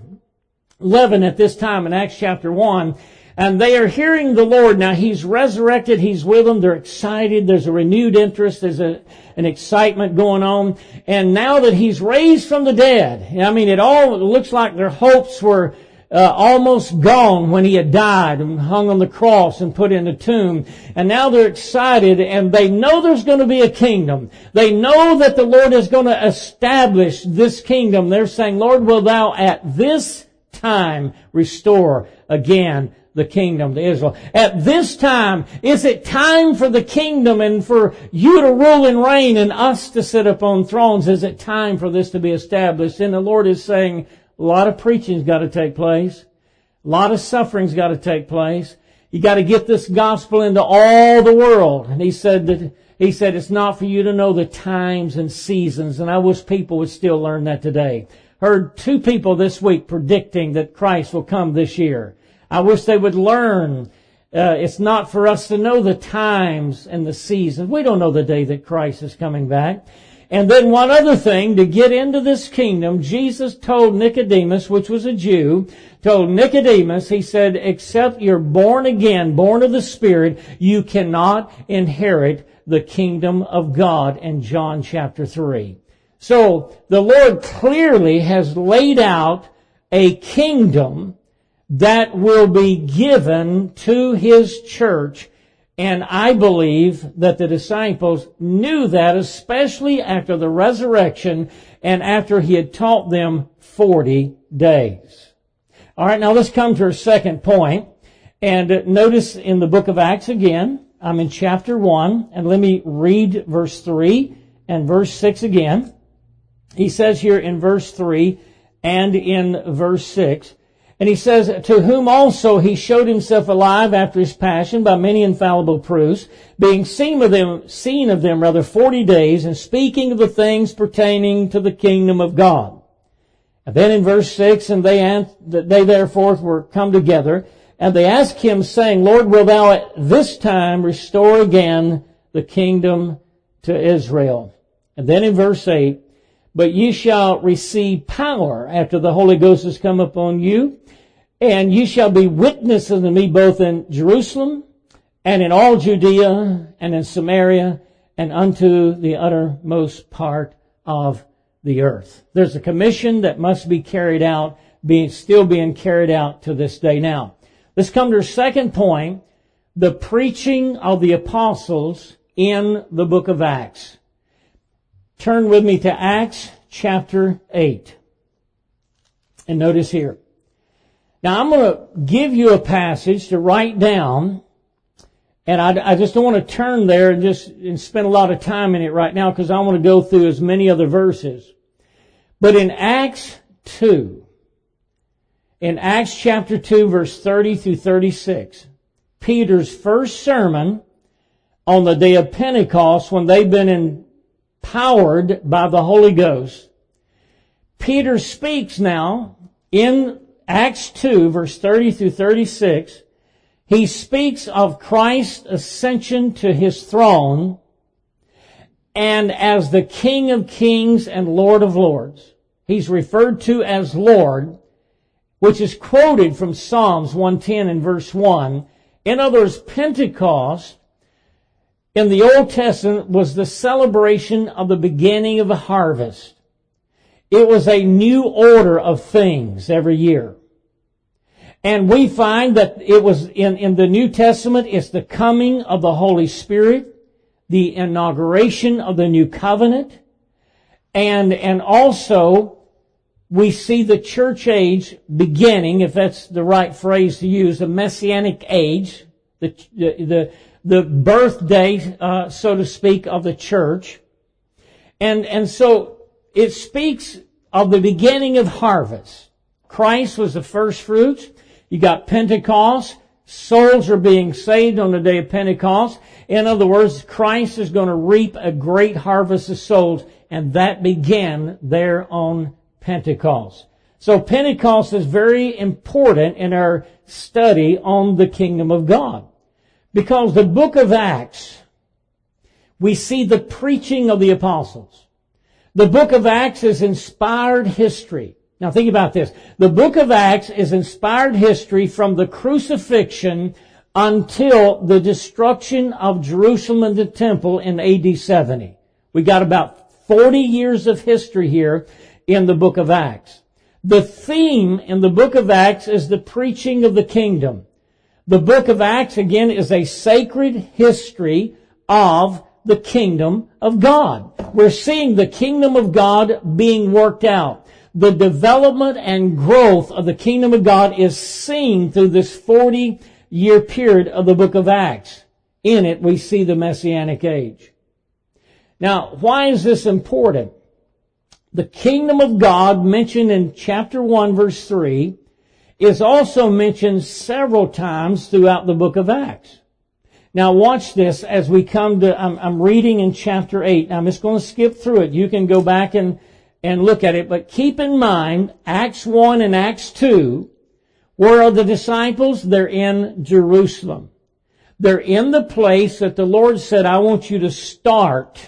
eleven at this time in Acts chapter one. And they are hearing the Lord. Now he's resurrected. He's with them. They're excited. There's a renewed interest. There's a, an excitement going on. And now that he's raised from the dead, I mean, it all it looks like their hopes were Uh, almost gone when he had died and hung on the cross and put in a tomb. And now they're excited and they know there's going to be a kingdom. They know that the Lord is going to establish this kingdom. They're saying, Lord, will thou at this time restore again the kingdom to Israel? At this time, is it time for the kingdom and for you to rule and reign and us to sit upon thrones? Is it time for this to be established? And the Lord is saying, a lot of preaching's got to take place. A lot of suffering's got to take place. You got to get this gospel into all the world. And he said that, he said it's not for you to know the times and seasons. And I wish people would still learn that today. Heard two people this week predicting that Christ will come this year. I wish they would learn. Uh, it's not for us to know the times and the seasons. We don't know the day that Christ is coming back. And then one other thing, to get into this kingdom, Jesus told Nicodemus, which was a Jew, told Nicodemus, he said, except you're born again, born of the Spirit, you cannot inherit the kingdom of God in John chapter three. So the Lord clearly has laid out a kingdom that will be given to His church. And I believe that the disciples knew that, especially after the resurrection and after He had taught them forty days. All right, now let's come to our second point. And notice in the book of Acts again, I'm in chapter one, and let me read verse three and verse six again. He says here in verse three and in verse six, and he says, to whom also he showed himself alive after his passion by many infallible proofs, being seen of them, seen of them rather forty days, and speaking of the things pertaining to the kingdom of God. And then in verse six, and they, they therefore were come together, and they asked him, saying, Lord, wilt thou at this time restore again the kingdom to Israel? And then in verse eight, but ye shall receive power after the Holy Ghost has come upon you, and ye shall be witnesses unto me both in Jerusalem and in all Judea and in Samaria and unto the uttermost part of the earth. There's a commission that must be carried out, being still being carried out to this day. Now, let's come to our second point, the preaching of the apostles in the book of Acts. Turn with me to Acts chapter eight. And notice here. Now I'm going to give you a passage to write down, and I, I just don't want to turn there and just and spend a lot of time in it right now because I want to go through as many other verses. But in Acts two, in Acts chapter two, verse thirty through thirty-six, Peter's first sermon on the day of Pentecost, when they've been empowered by the Holy Ghost, Peter speaks now in Acts two, verse thirty through thirty-six. He speaks of Christ's ascension to his throne and as the King of Kings and Lord of Lords. He's referred to as Lord, which is quoted from Psalms one ten and verse one. In other words, Pentecost in the Old Testament was the celebration of the beginning of a harvest. It was a new order of things every year. And we find that it was in, in the New Testament, it's the coming of the Holy Spirit, the inauguration of the new covenant, and, and also we see the church age beginning, if that's the right phrase to use, the Messianic age, the, the, the birthday, uh, so to speak, of the church. And, and so it speaks of the beginning of harvest. Christ was the first fruits. You got Pentecost. Souls are being saved on the day of Pentecost. In other words, Christ is going to reap a great harvest of souls, and that began there on Pentecost. So Pentecost is very important in our study on the kingdom of God. Because the book of Acts, we see the preaching of the apostles. The book of Acts is inspired history. Now think about this. The book of Acts is inspired history from the crucifixion until the destruction of Jerusalem and the temple in A D seventy. We got about forty years of history here in the book of Acts. The theme in the book of Acts is the preaching of the kingdom. The book of Acts, again, is a sacred history of the kingdom of God. We're seeing the kingdom of God being worked out. The development and growth of the kingdom of God is seen through this forty-year period of the book of Acts. In it, we see the Messianic age. Now, why is this important? The kingdom of God, mentioned in chapter one, verse three, is also mentioned several times throughout the book of Acts. Now, watch this as we come to, I'm, I'm reading in chapter eight. Now, I'm just going to skip through it. You can go back and and look at it. But keep in mind, Acts one and Acts two, where are the disciples? They're in Jerusalem. They're in the place that the Lord said, I want you to start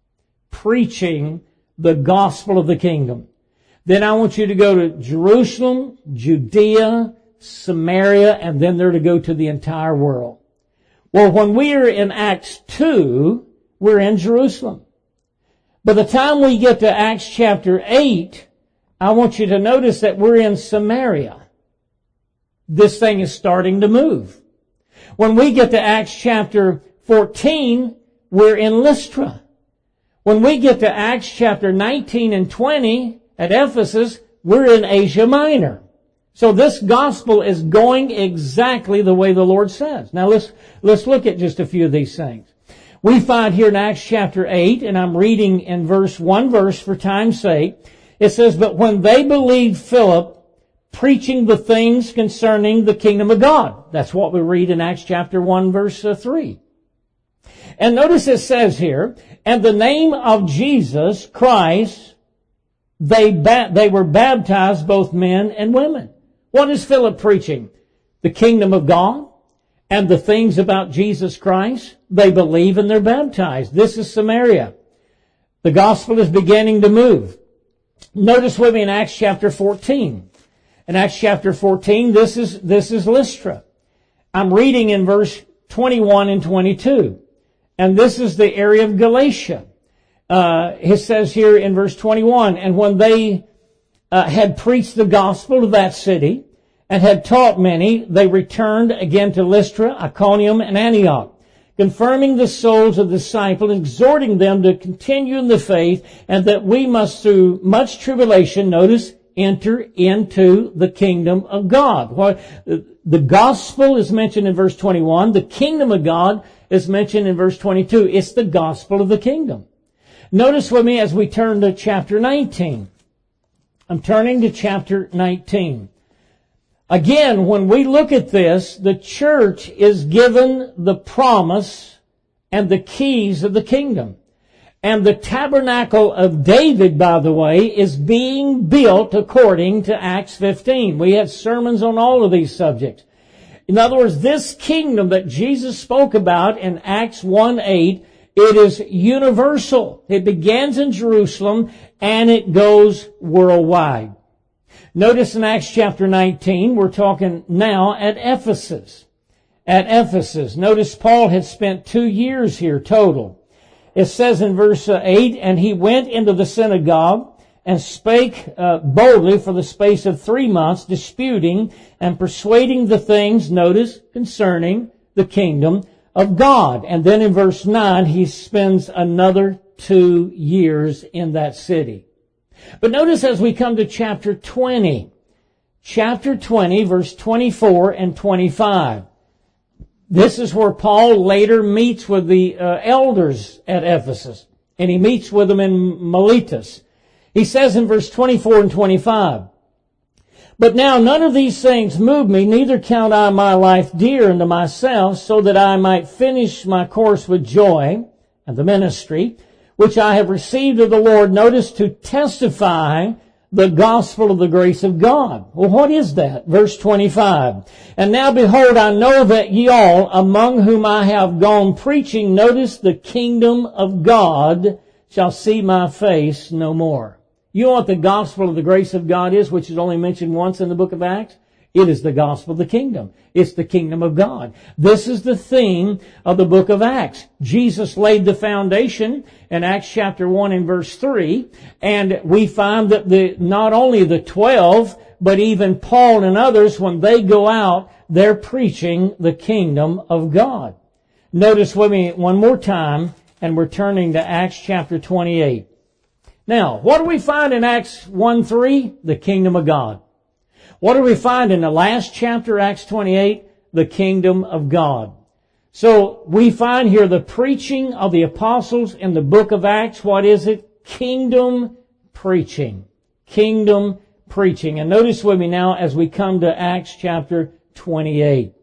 preaching the gospel of the kingdom. Then I want you to go to Jerusalem, Judea, Samaria, and then they're to go to the entire world. Well, when we are in Acts two, we're in Jerusalem. By the time we get to Acts chapter eight, I want you to notice that we're in Samaria. This thing is starting to move. When we get to Acts chapter fourteen, we're in Lystra. When we get to Acts chapter nineteen and twenty at Ephesus, we're in Asia Minor. So this gospel is going exactly the way the Lord says. Now let's, let's look at just a few of these things. We find here in Acts chapter eight, and I'm reading in verse one verse for time's sake. It says, but when they believed Philip preaching the things concerning the kingdom of God. That's what we read in Acts chapter one verse three. And notice it says here, and the name of Jesus Christ, they ba- they were baptized, both men and women. What is Philip preaching? The kingdom of God and the things about Jesus Christ. They believe and they're baptized. This is Samaria. The gospel is beginning to move. Notice with me in Acts chapter fourteen. In Acts chapter fourteen, this is, this is Lystra. I'm reading in verse twenty-one and twenty-two. And this is the area of Galatia. Uh, it says here in verse twenty-one, and when they uh, had preached the gospel to that city and had taught many, they returned again to Lystra, Iconium, and Antioch, confirming the souls of the disciples, exhorting them to continue in the faith, and that we must through much tribulation, notice, enter into the kingdom of God. Well, the gospel is mentioned in verse twenty-one. The kingdom of God is mentioned in verse twenty-two. It's the gospel of the kingdom. Notice with me as we turn to chapter nineteen. I'm turning to chapter nineteen. Again, when we look at this, the church is given the promise and the keys of the kingdom. And the tabernacle of David, by the way, is being built according to Acts fifteen. We have sermons on all of these subjects. In other words, this kingdom that Jesus spoke about in Acts one eight, it is universal. It begins in Jerusalem and it goes worldwide. Notice in Acts chapter nineteen, we're talking now at Ephesus. At Ephesus. Notice Paul had spent two years here total. It says in verse eight, and he went into the synagogue and spake uh, boldly for the space of three months, disputing and persuading the things, notice, concerning the kingdom of God. And then in verse nine, he spends another two years in that city. But notice as we come to chapter twenty, chapter twenty, verse twenty-four and twenty-five. This is where Paul later meets with the uh, elders at Ephesus, and he meets with them in Miletus. He says in verse twenty-four and twenty-five, but now none of these things move me, neither count I my life dear unto myself, so that I might finish my course with joy and the ministry, which I have received of the Lord, notice, to testify the gospel of the grace of God. Well, what is that? Verse twenty-five. And now behold, I know that ye all, among whom I have gone preaching, notice, the kingdom of God shall see my face no more. You know what the gospel of the grace of God is, which is only mentioned once in the book of Acts? It is the gospel of the kingdom. It's the kingdom of God. This is the theme of the book of Acts. Jesus laid the foundation in Acts chapter one and verse three, and we find that the not only the twelve, but even Paul and others, when they go out, they're preaching the kingdom of God. Notice with me one more time, and we're turning to Acts chapter twenty-eight. Now, what do we find in Acts one three? The kingdom of God. What do we find in the last chapter, Acts twenty-eight? The kingdom of God. So we find here the preaching of the apostles in the book of Acts. What is it? Kingdom preaching. Kingdom preaching. And notice with me now as we come to Acts chapter twenty-eight.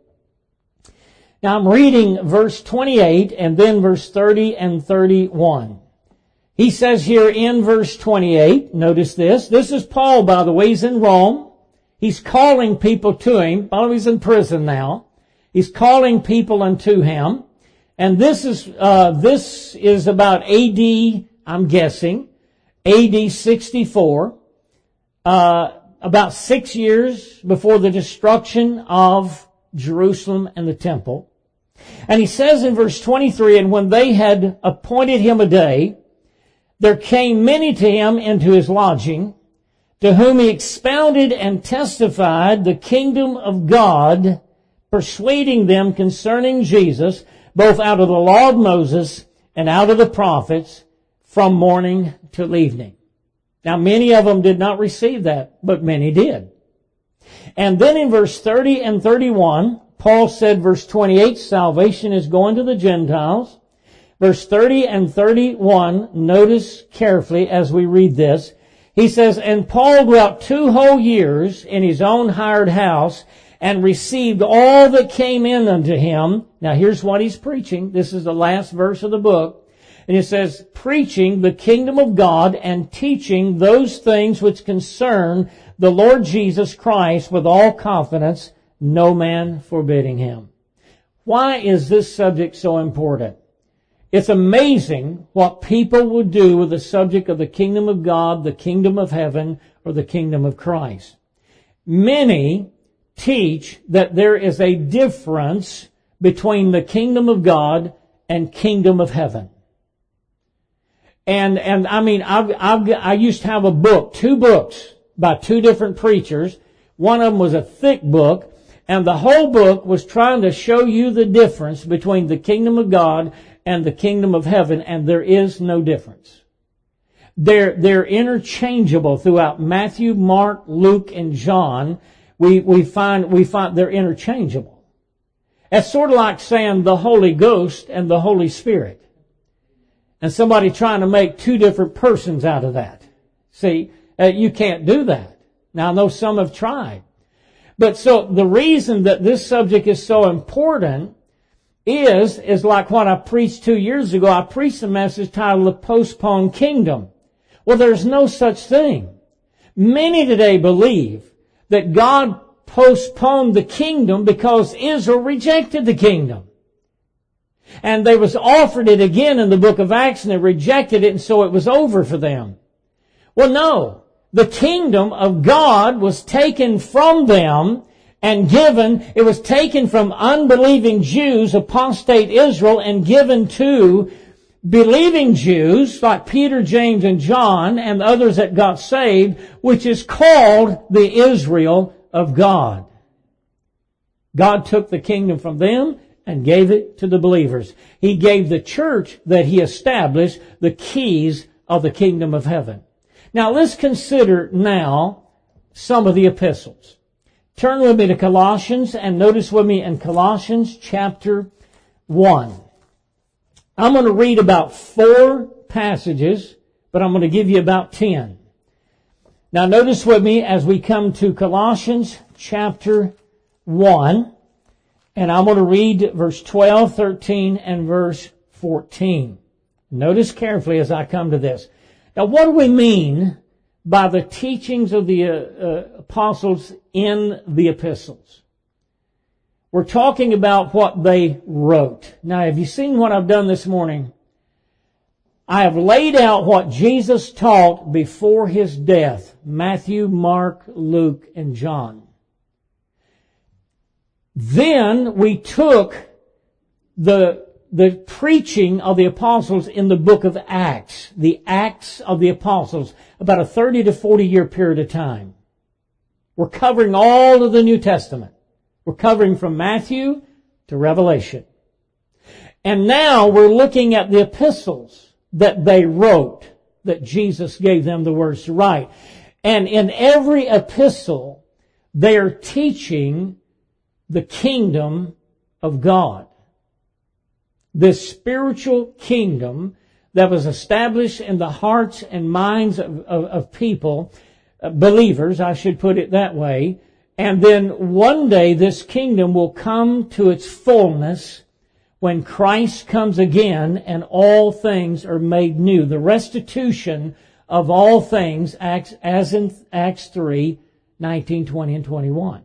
Now I'm reading verse twenty-eight and then verse thirty and thirty-one. He says here in verse twenty-eight, notice this. This is Paul, by the way. He's in Rome. He's calling people to him. While he's in prison now, he's calling people unto him. And this is, uh, this is about A D, I'm guessing, A D sixty-four, uh, about six years before the destruction of Jerusalem and the temple. And he says in verse twenty-three, and when they had appointed him a day, there came many to him into his lodging, to whom he expounded and testified the kingdom of God, persuading them concerning Jesus, both out of the law of Moses and out of the prophets, from morning till evening. Now, many of them did not receive that, but many did. And then in verse thirty and thirty-one, Paul said, verse twenty-eight, salvation is going to the Gentiles. Verse thirty and thirty-one, notice carefully as we read this. He says, and Paul dwelt two whole years in his own hired house and received all that came in unto him. Now here's what he's preaching. This is the last verse of the book. And it says, preaching the kingdom of God and teaching those things which concern the Lord Jesus Christ with all confidence, no man forbidding him. Why is this subject so important? It's amazing what people would do with the subject of the kingdom of God, the kingdom of heaven, or the kingdom of Christ. Many teach that there is a difference between the kingdom of God and kingdom of heaven. And, and I mean, I've, I've, I used to have a book, two books by two different preachers. One of them was a thick book, and the whole book was trying to show you the difference between the kingdom of God and the kingdom of heaven, and there is no difference. They're, they're interchangeable throughout Matthew, Mark, Luke, and John. We, we find, we find they're interchangeable. It's sort of like saying the Holy Ghost and the Holy Spirit. And somebody trying to make two different persons out of that. See, uh, you can't do that. Now, I know some have tried. But so the reason that this subject is so important is, is like what I preached two years ago. I preached a message titled The Postponed Kingdom. Well, there's no such thing. Many today believe that God postponed the kingdom because Israel rejected the kingdom. And they was offered it again in the book of Acts, and they rejected it, and so it was over for them. Well, no. The kingdom of God was taken from them and given, it was taken from unbelieving Jews, apostate Israel, and given to believing Jews like Peter, James, and John, and others that got saved, which is called the Israel of God. God took the kingdom from them and gave it to the believers. He gave the church that He established the keys of the kingdom of heaven. Now let's consider now some of the epistles. Turn with me to Colossians and notice with me in Colossians chapter one. I'm going to read about four passages, but I'm going to give you about ten. Now notice with me as we come to Colossians chapter one, and I'm going to read verse twelve, thirteen, and verse fourteen. Notice carefully as I come to this. Now what do we mean by the teachings of the uh, uh, apostles in the epistles? We're talking about what they wrote. Now, have you seen what I've done this morning? I have laid out what Jesus taught before His death. Matthew, Mark, Luke, and John. Then we took the, the preaching of the apostles in the book of Acts. The Acts of the Apostles. About a thirty to forty year period of time. We're covering all of the New Testament. We're covering from Matthew to Revelation. And now we're looking at the epistles that they wrote, that Jesus gave them the words to write. And in every epistle, they are teaching the kingdom of God. This spiritual kingdom that was established in the hearts and minds of, of, of people, uh, believers, I should put it that way. And then one day this kingdom will come to its fullness when Christ comes again and all things are made new. The restitution of all things, as in Acts three, nineteen, twenty, and twenty-one.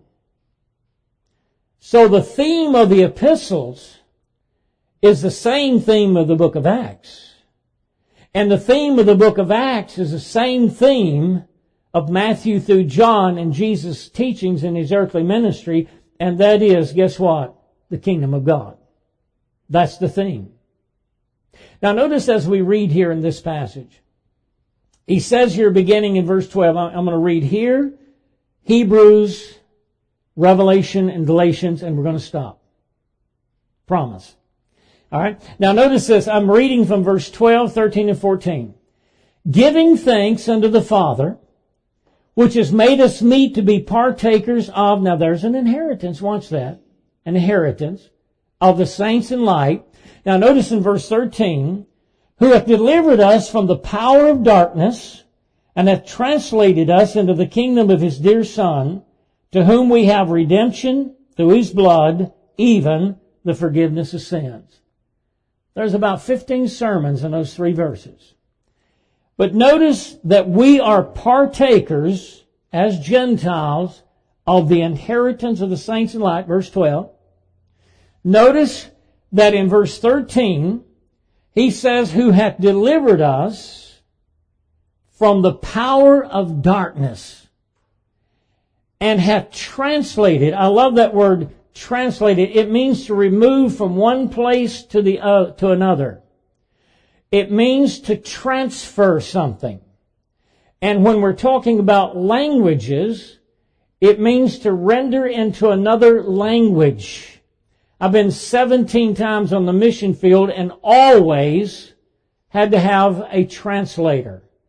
So the theme of the epistles is the same theme of the book of Acts. And the theme of the book of Acts is the same theme of Matthew through John and Jesus' teachings in His earthly ministry, and that is, guess what? The kingdom of God. That's the theme. Now notice as we read here in this passage, he says here beginning in verse twelve, I'm going to read here, Hebrews, Revelation, and Galatians, and we're going to stop. Promise. All right. Now notice this. I'm reading from verse twelve, thirteen, and fourteen. Giving thanks unto the Father, which has made us meet to be partakers of, now there's an inheritance, watch that, an inheritance of the saints in light. Now notice in verse thirteen, who hath delivered us from the power of darkness and hath translated us into the kingdom of His dear Son, to whom we have redemption through His blood, even the forgiveness of sins. There's about fifteen sermons in those three verses. But notice that we are partakers as Gentiles of the inheritance of the saints in light, verse twelve. Notice that in verse thirteen, he says, who hath delivered us from the power of darkness and hath translated. I love that word translated. It means to remove from one place to the uh, to another. It means to transfer something. And when we're talking about languages, it means to render into another language. I've been seventeen times on the mission field and always had to have a translator.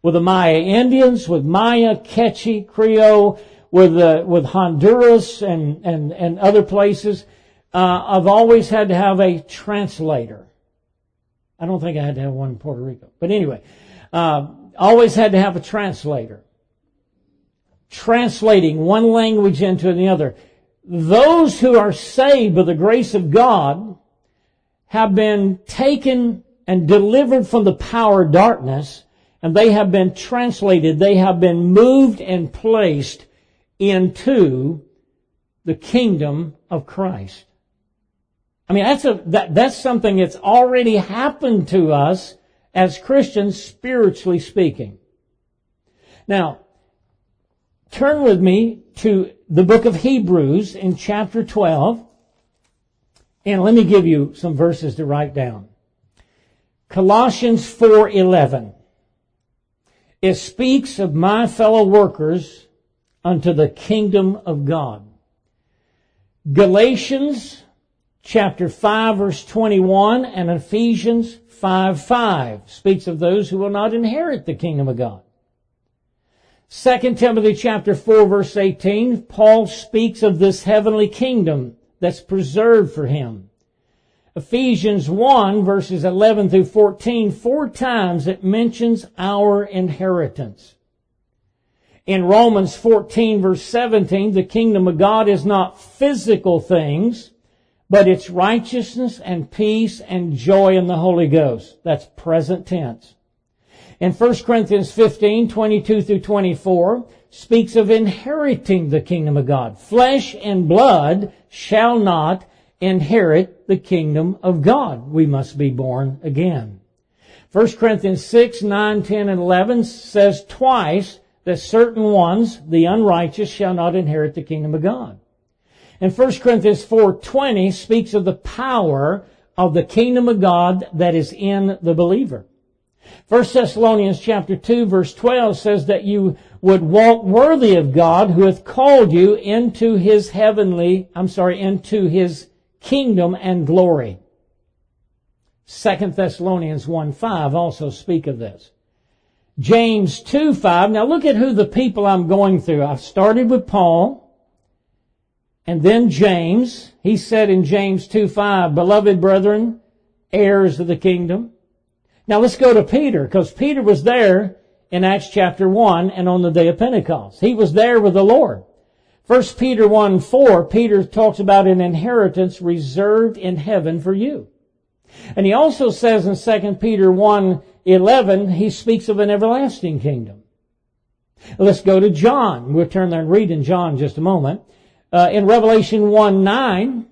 with the Maya Indians, with Maya, Quechua, Creole, with uh, with Honduras and, and, and other places. Uh, I've always had to have a translator. I don't think I had to have one in Puerto Rico. But anyway, uh, always had to have a translator. Translating one language into the other. Those who are saved by the grace of God have been taken and delivered from the power of darkness, and they have been translated. They have been moved and placed into the kingdom of Christ. I mean, that's a that, that's something that's already happened to us as Christians, spiritually speaking. Now, turn with me to the book of Hebrews in chapter twelve, and let me give you some verses to write down. Colossians four eleven. It speaks of my fellow workers unto the kingdom of God. Galatians chapter five verse twenty-one and Ephesians five five speaks of those who will not inherit the kingdom of God. Second Timothy chapter four verse eighteen, Paul speaks of this heavenly kingdom that's preserved for him. Ephesians one verses eleven through fourteen, four times it mentions our inheritance. In Romans fourteen verse seventeen, the kingdom of God is not physical things, but it's righteousness and peace and joy in the Holy Ghost. That's present tense. In First Corinthians fifteen, twenty-two through twenty-four, speaks of inheriting the kingdom of God. Flesh and blood shall not inherit the kingdom of God. We must be born again. First Corinthians six, nine, ten, and eleven says twice that certain ones, the unrighteous, shall not inherit the kingdom of God. And First Corinthians four twenty speaks of the power of the kingdom of God that is in the believer. First Thessalonians chapter two verse twelve says that you would walk worthy of God who hath called you into his heavenly, I'm sorry, into his kingdom and glory. Second Thessalonians one five also speak of this. James two five. Now look at who the people I'm going through. I started with Paul. And then James, he said in James two five, beloved brethren, heirs of the kingdom. Now let's go to Peter, because Peter was there in Acts chapter one and on the day of Pentecost. He was there with the Lord. First Peter one four, Peter talks about an inheritance reserved in heaven for you. And he also says in Second Peter one eleven, he speaks of an everlasting kingdom. Let's go to John. We'll turn there and read in John in just a moment. Uh, in Revelation one nine,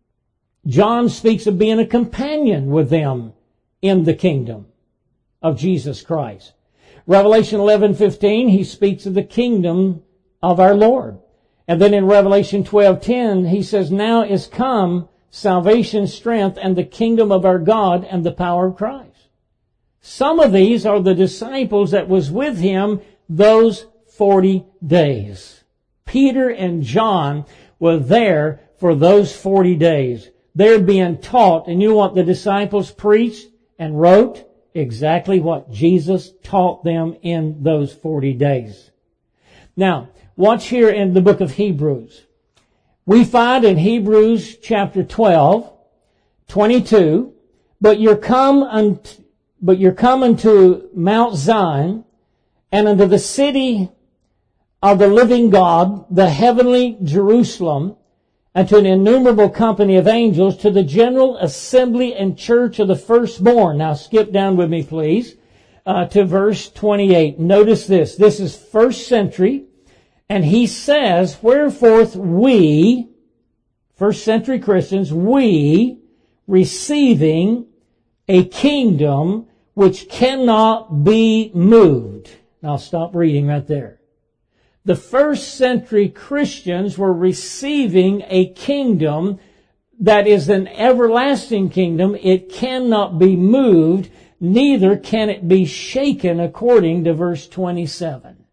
John speaks of being a companion with them in the kingdom of Jesus Christ. Revelation eleven fifteen, he speaks of the kingdom of our Lord. And then in Revelation twelve ten, he says, now is come salvation, strength, and the kingdom of our God and the power of Christ. Some of these are the disciples that was with him those forty days. Peter and John were there for those forty days. They're being taught, and you know what the disciples preached and wrote? Exactly what Jesus taught them in those forty days. Now, watch here in the book of Hebrews. We find in Hebrews chapter twelve, twenty-two, but you're come unto, but you're come unto Mount Zion, and unto the city of the living God, the heavenly Jerusalem, and to an innumerable company of angels, to the general assembly and church of the firstborn. Now skip down with me, please, uh, to verse twenty-eight. Notice this. This is first century, and he says, wherefore we, first century Christians, we, receiving a kingdom which cannot be moved. Now I'll stop reading right there. The first century Christians were receiving a kingdom that is an everlasting kingdom. It cannot be moved, neither can it be shaken, according to verse twenty-seven.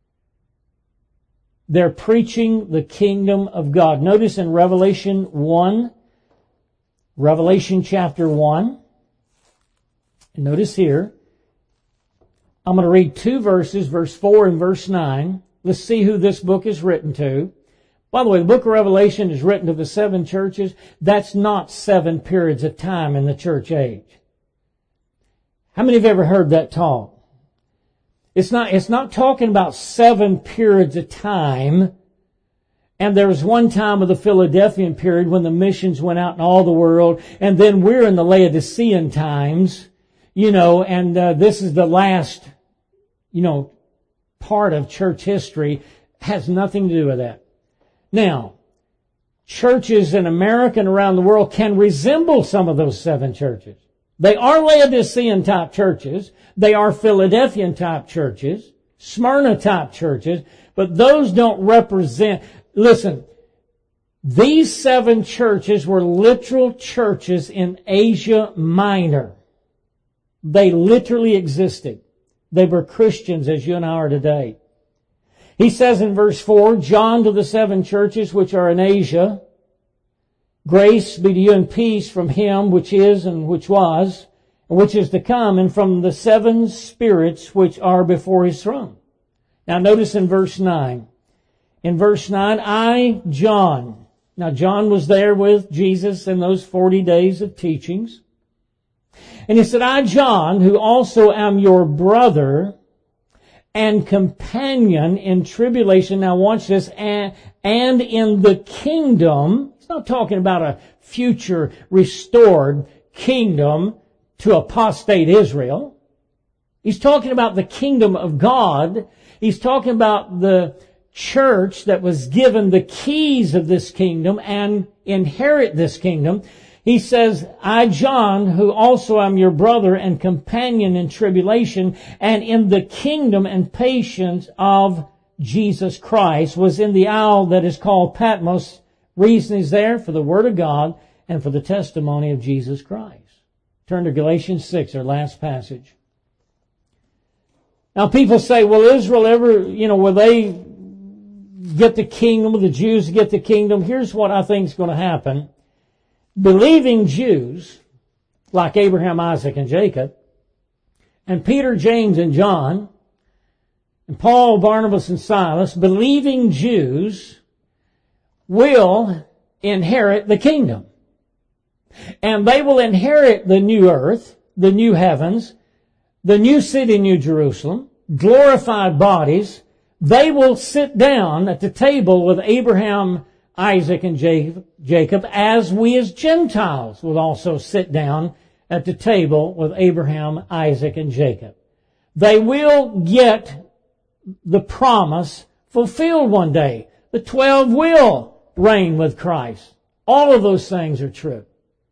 They're preaching the kingdom of God. Notice in Revelation one, Revelation chapter one, and notice here, I'm going to read two verses, verse four and verse nine. Let's see who this book is written to. By the way, the book of Revelation is written to the seven churches. That's not seven periods of time in the church age. How many have ever heard that talk? It's not, it's not talking about seven periods of time. And there was one time of the Philadelphian period when the missions went out in all the world. And then we're in the Laodicean times, you know, and uh, this is the last, you know, part of church history. Has nothing to do with that. Now, churches in America and around the world can resemble some of those seven churches. They are Laodicean type churches. They are Philadelphian type churches, Smyrna type churches, but those don't represent. Listen, these seven churches were literal churches in Asia Minor. They literally existed. They were Christians as you and I are today. He says in verse four, John to the seven churches which are in Asia, grace be to you and peace from him which is and which was, and which is to come, and from the seven spirits which are before his throne. Now notice in verse nine. In verse nine, I, John. Now John was there with Jesus in those forty days of teachings. And he said, I, John, who also am your brother and companion in tribulation. Now watch this. And, and in the kingdom. He's not talking about a future restored kingdom to apostate Israel. He's talking about the kingdom of God. He's talking about the church that was given the keys of this kingdom and inherit this kingdom. He says, I, John, who also am your brother and companion in tribulation and in the kingdom and patience of Jesus Christ, was in the isle that is called Patmos. Reason is there for the word of God and for the testimony of Jesus Christ. Turn to Galatians six, our last passage. Now people say, will Israel ever, you know, will they get the kingdom, will the Jews get the kingdom? Here's what I think is going to happen. Believing Jews, like Abraham, Isaac, and Jacob, and Peter, James, and John, and Paul, Barnabas, and Silas, believing Jews will inherit the kingdom. And they will inherit the new earth, the new heavens, the new city, New Jerusalem, glorified bodies. They will sit down at the table with Abraham, Isaac, and Jacob, as we as Gentiles will also sit down at the table with Abraham, Isaac, and Jacob. They will get the promise fulfilled one day. The twelve will reign with Christ. All of those things are true.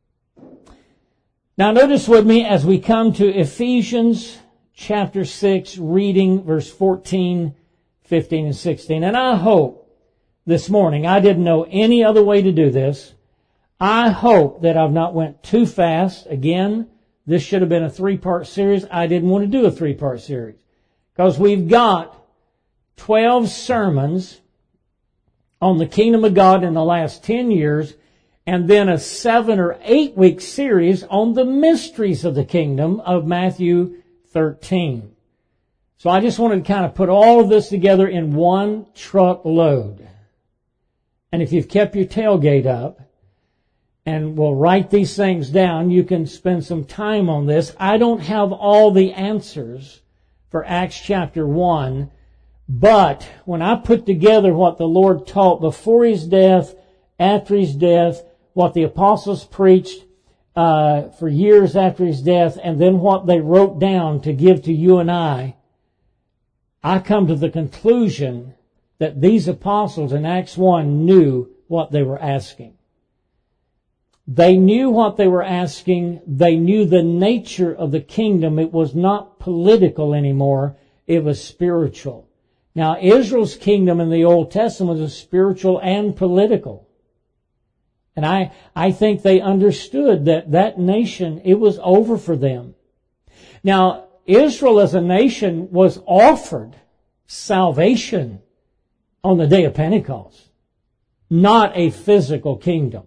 Now notice with me as we come to Ephesians chapter six, reading verse fourteen, fifteen, and sixteen. And I hope this morning, I didn't know any other way to do this. I hope that I've not went too fast. Again, this should have been a three-part series. I didn't want to do a three-part series because we've got twelve sermons on the kingdom of God in the last ten years, and then a seven or eight week series on the mysteries of the kingdom of Matthew thirteen. So I just wanted to kind of put all of this together in one truckload. And if you've kept your tailgate up and will write these things down, you can spend some time on this. I don't have all the answers for Acts chapter one, but when I put together what the Lord taught before His death, after His death, what the apostles preached uh, for years after His death, and then what they wrote down to give to you and I, I come to the conclusion that these apostles in Acts one knew what they were asking. They knew what they were asking. They knew the nature of the kingdom. It was not political anymore. It was spiritual. Now, Israel's kingdom in the Old Testament was spiritual and political. And I, I think they understood that that nation, it was over for them. Now, Israel as a nation was offered salvation on the day of Pentecost, not a physical kingdom.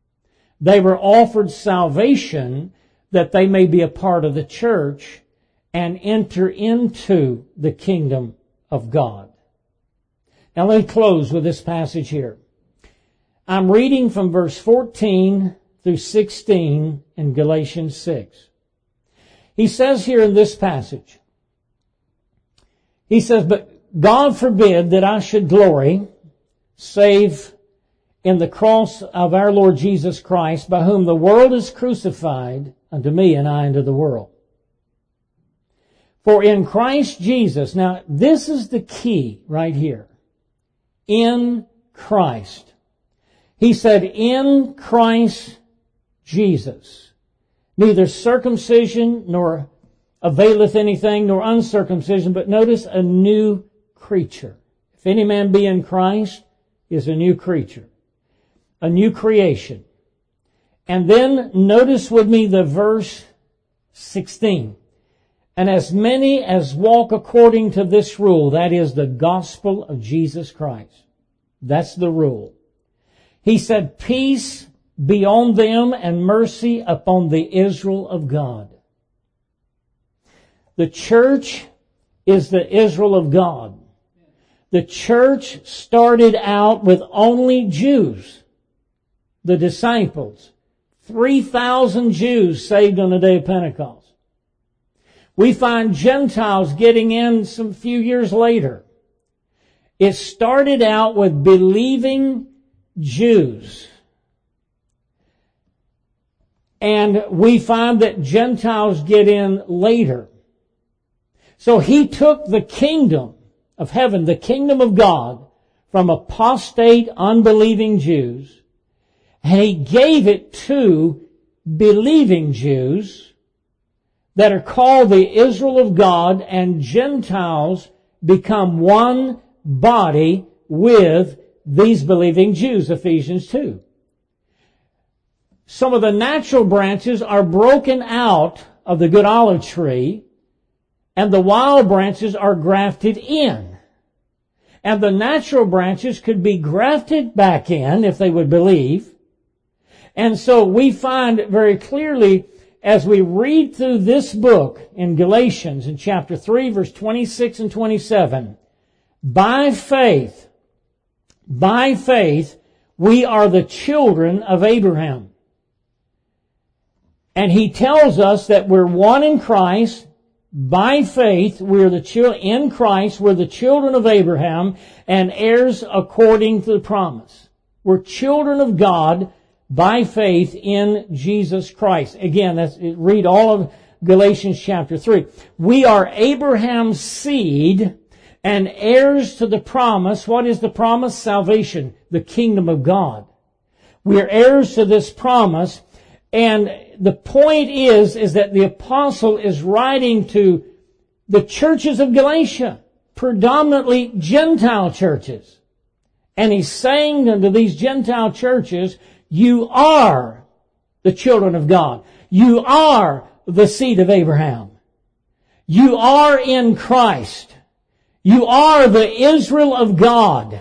They were offered salvation that they may be a part of the church and enter into the kingdom of God. Now let me close with this passage here. I'm reading from verse fourteen through sixteen in Galatians six. He says here in this passage, he says, "But God forbid that I should glory, save in the cross of our Lord Jesus Christ, by whom the world is crucified unto me, and I unto the world. For in Christ Jesus," now this is the key right here, in Christ. He said, "In Christ Jesus, neither circumcision nor availeth anything, nor uncircumcision," but notice, "a new creature. If any man be in Christ, he is a new creature, a new creation." And then notice with me the verse sixteen. "And as many as walk according to this rule," that is the gospel of Jesus Christ. That's the rule. He said, "Peace be on them and mercy upon the Israel of God." The church is the Israel of God. The church started out with only Jews, the disciples. three thousand Jews saved on the day of Pentecost. We find Gentiles getting in some few years later. It started out with believing Jews. And we find that Gentiles get in later. So he took the kingdom of heaven, the kingdom of God, from apostate, unbelieving Jews, and he gave it to believing Jews that are called the Israel of God, and Gentiles become one body with these believing Jews, Ephesians two. Some of the natural branches are broken out of the good olive tree, and the wild branches are grafted in. And the natural branches could be grafted back in if they would believe. And so we find very clearly as we read through this book in Galatians in chapter three, verse twenty-six and twenty-seven, by faith, by faith, we are the children of Abraham. And he tells us that we're one in Christ. By faith, we're the children in Christ. We're the children of Abraham and heirs according to the promise. We're children of God by faith in Jesus Christ. Again, that's, read all of Galatians chapter three. We are Abraham's seed and heirs to the promise. What is the promise? Salvation, the kingdom of God. We are heirs to this promise. And the point is, is that the apostle is writing to the churches of Galatia, predominantly Gentile churches. And he's saying unto these Gentile churches, you are the children of God. You are the seed of Abraham. You are in Christ. You are the Israel of God.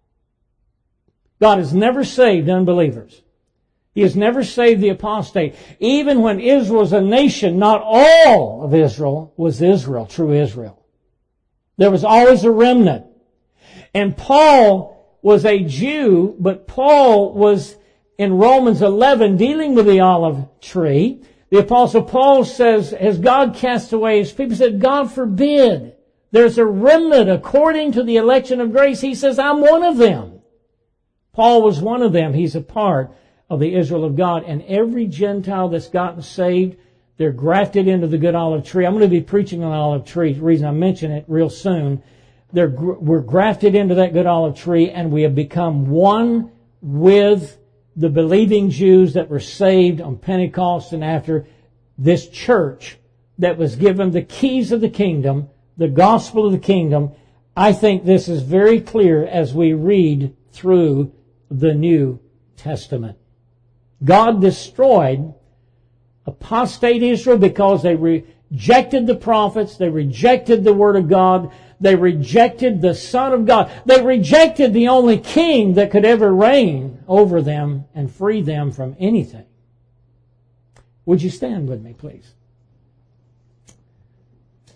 God has never saved unbelievers. He has never saved the apostate. Even when Israel was a nation, not all of Israel was Israel, true Israel. There was always a remnant. And Paul was a Jew, but Paul was in Romans eleven dealing with the olive tree. The apostle Paul says, has God cast away his people? He said, God forbid. There's a remnant according to the election of grace. He says, I'm one of them. Paul was one of them. He's a part of the Israel of God. And every Gentile that's gotten saved, they're grafted into the good olive tree. I'm going to be preaching on the olive tree. The reason I mention it real soon, they're, we're grafted into that good olive tree, and we have become one with the believing Jews that were saved on Pentecost and after, this church that was given the keys of the kingdom, the gospel of the kingdom. I think this is very clear as we read through the New Testament. God destroyed apostate Israel because they rejected the prophets, they rejected the Word of God, they rejected the Son of God, they rejected the only king that could ever reign over them and free them from anything. Would you stand with me, please?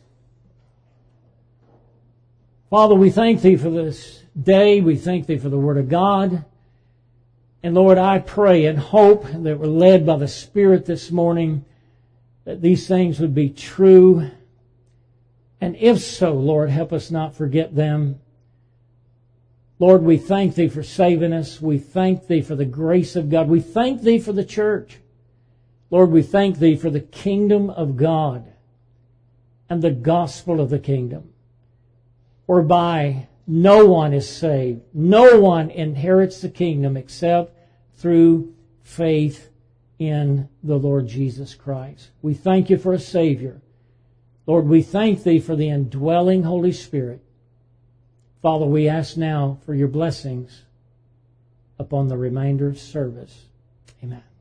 Father, we thank Thee for this day. We thank Thee for the Word of God. And Lord, I pray and hope that we're led by the Spirit this morning that these things would be true. And if so, Lord, help us not forget them. Lord, we thank Thee for saving us. We thank Thee for the grace of God. We thank Thee for the church. Lord, we thank Thee for the kingdom of God and the gospel of the kingdom, whereby no one is saved. No one inherits the kingdom except through faith in the Lord Jesus Christ. We thank You for a Savior. Lord, we thank Thee for the indwelling Holy Spirit. Father, we ask now for Your blessings upon the remainder of service. Amen.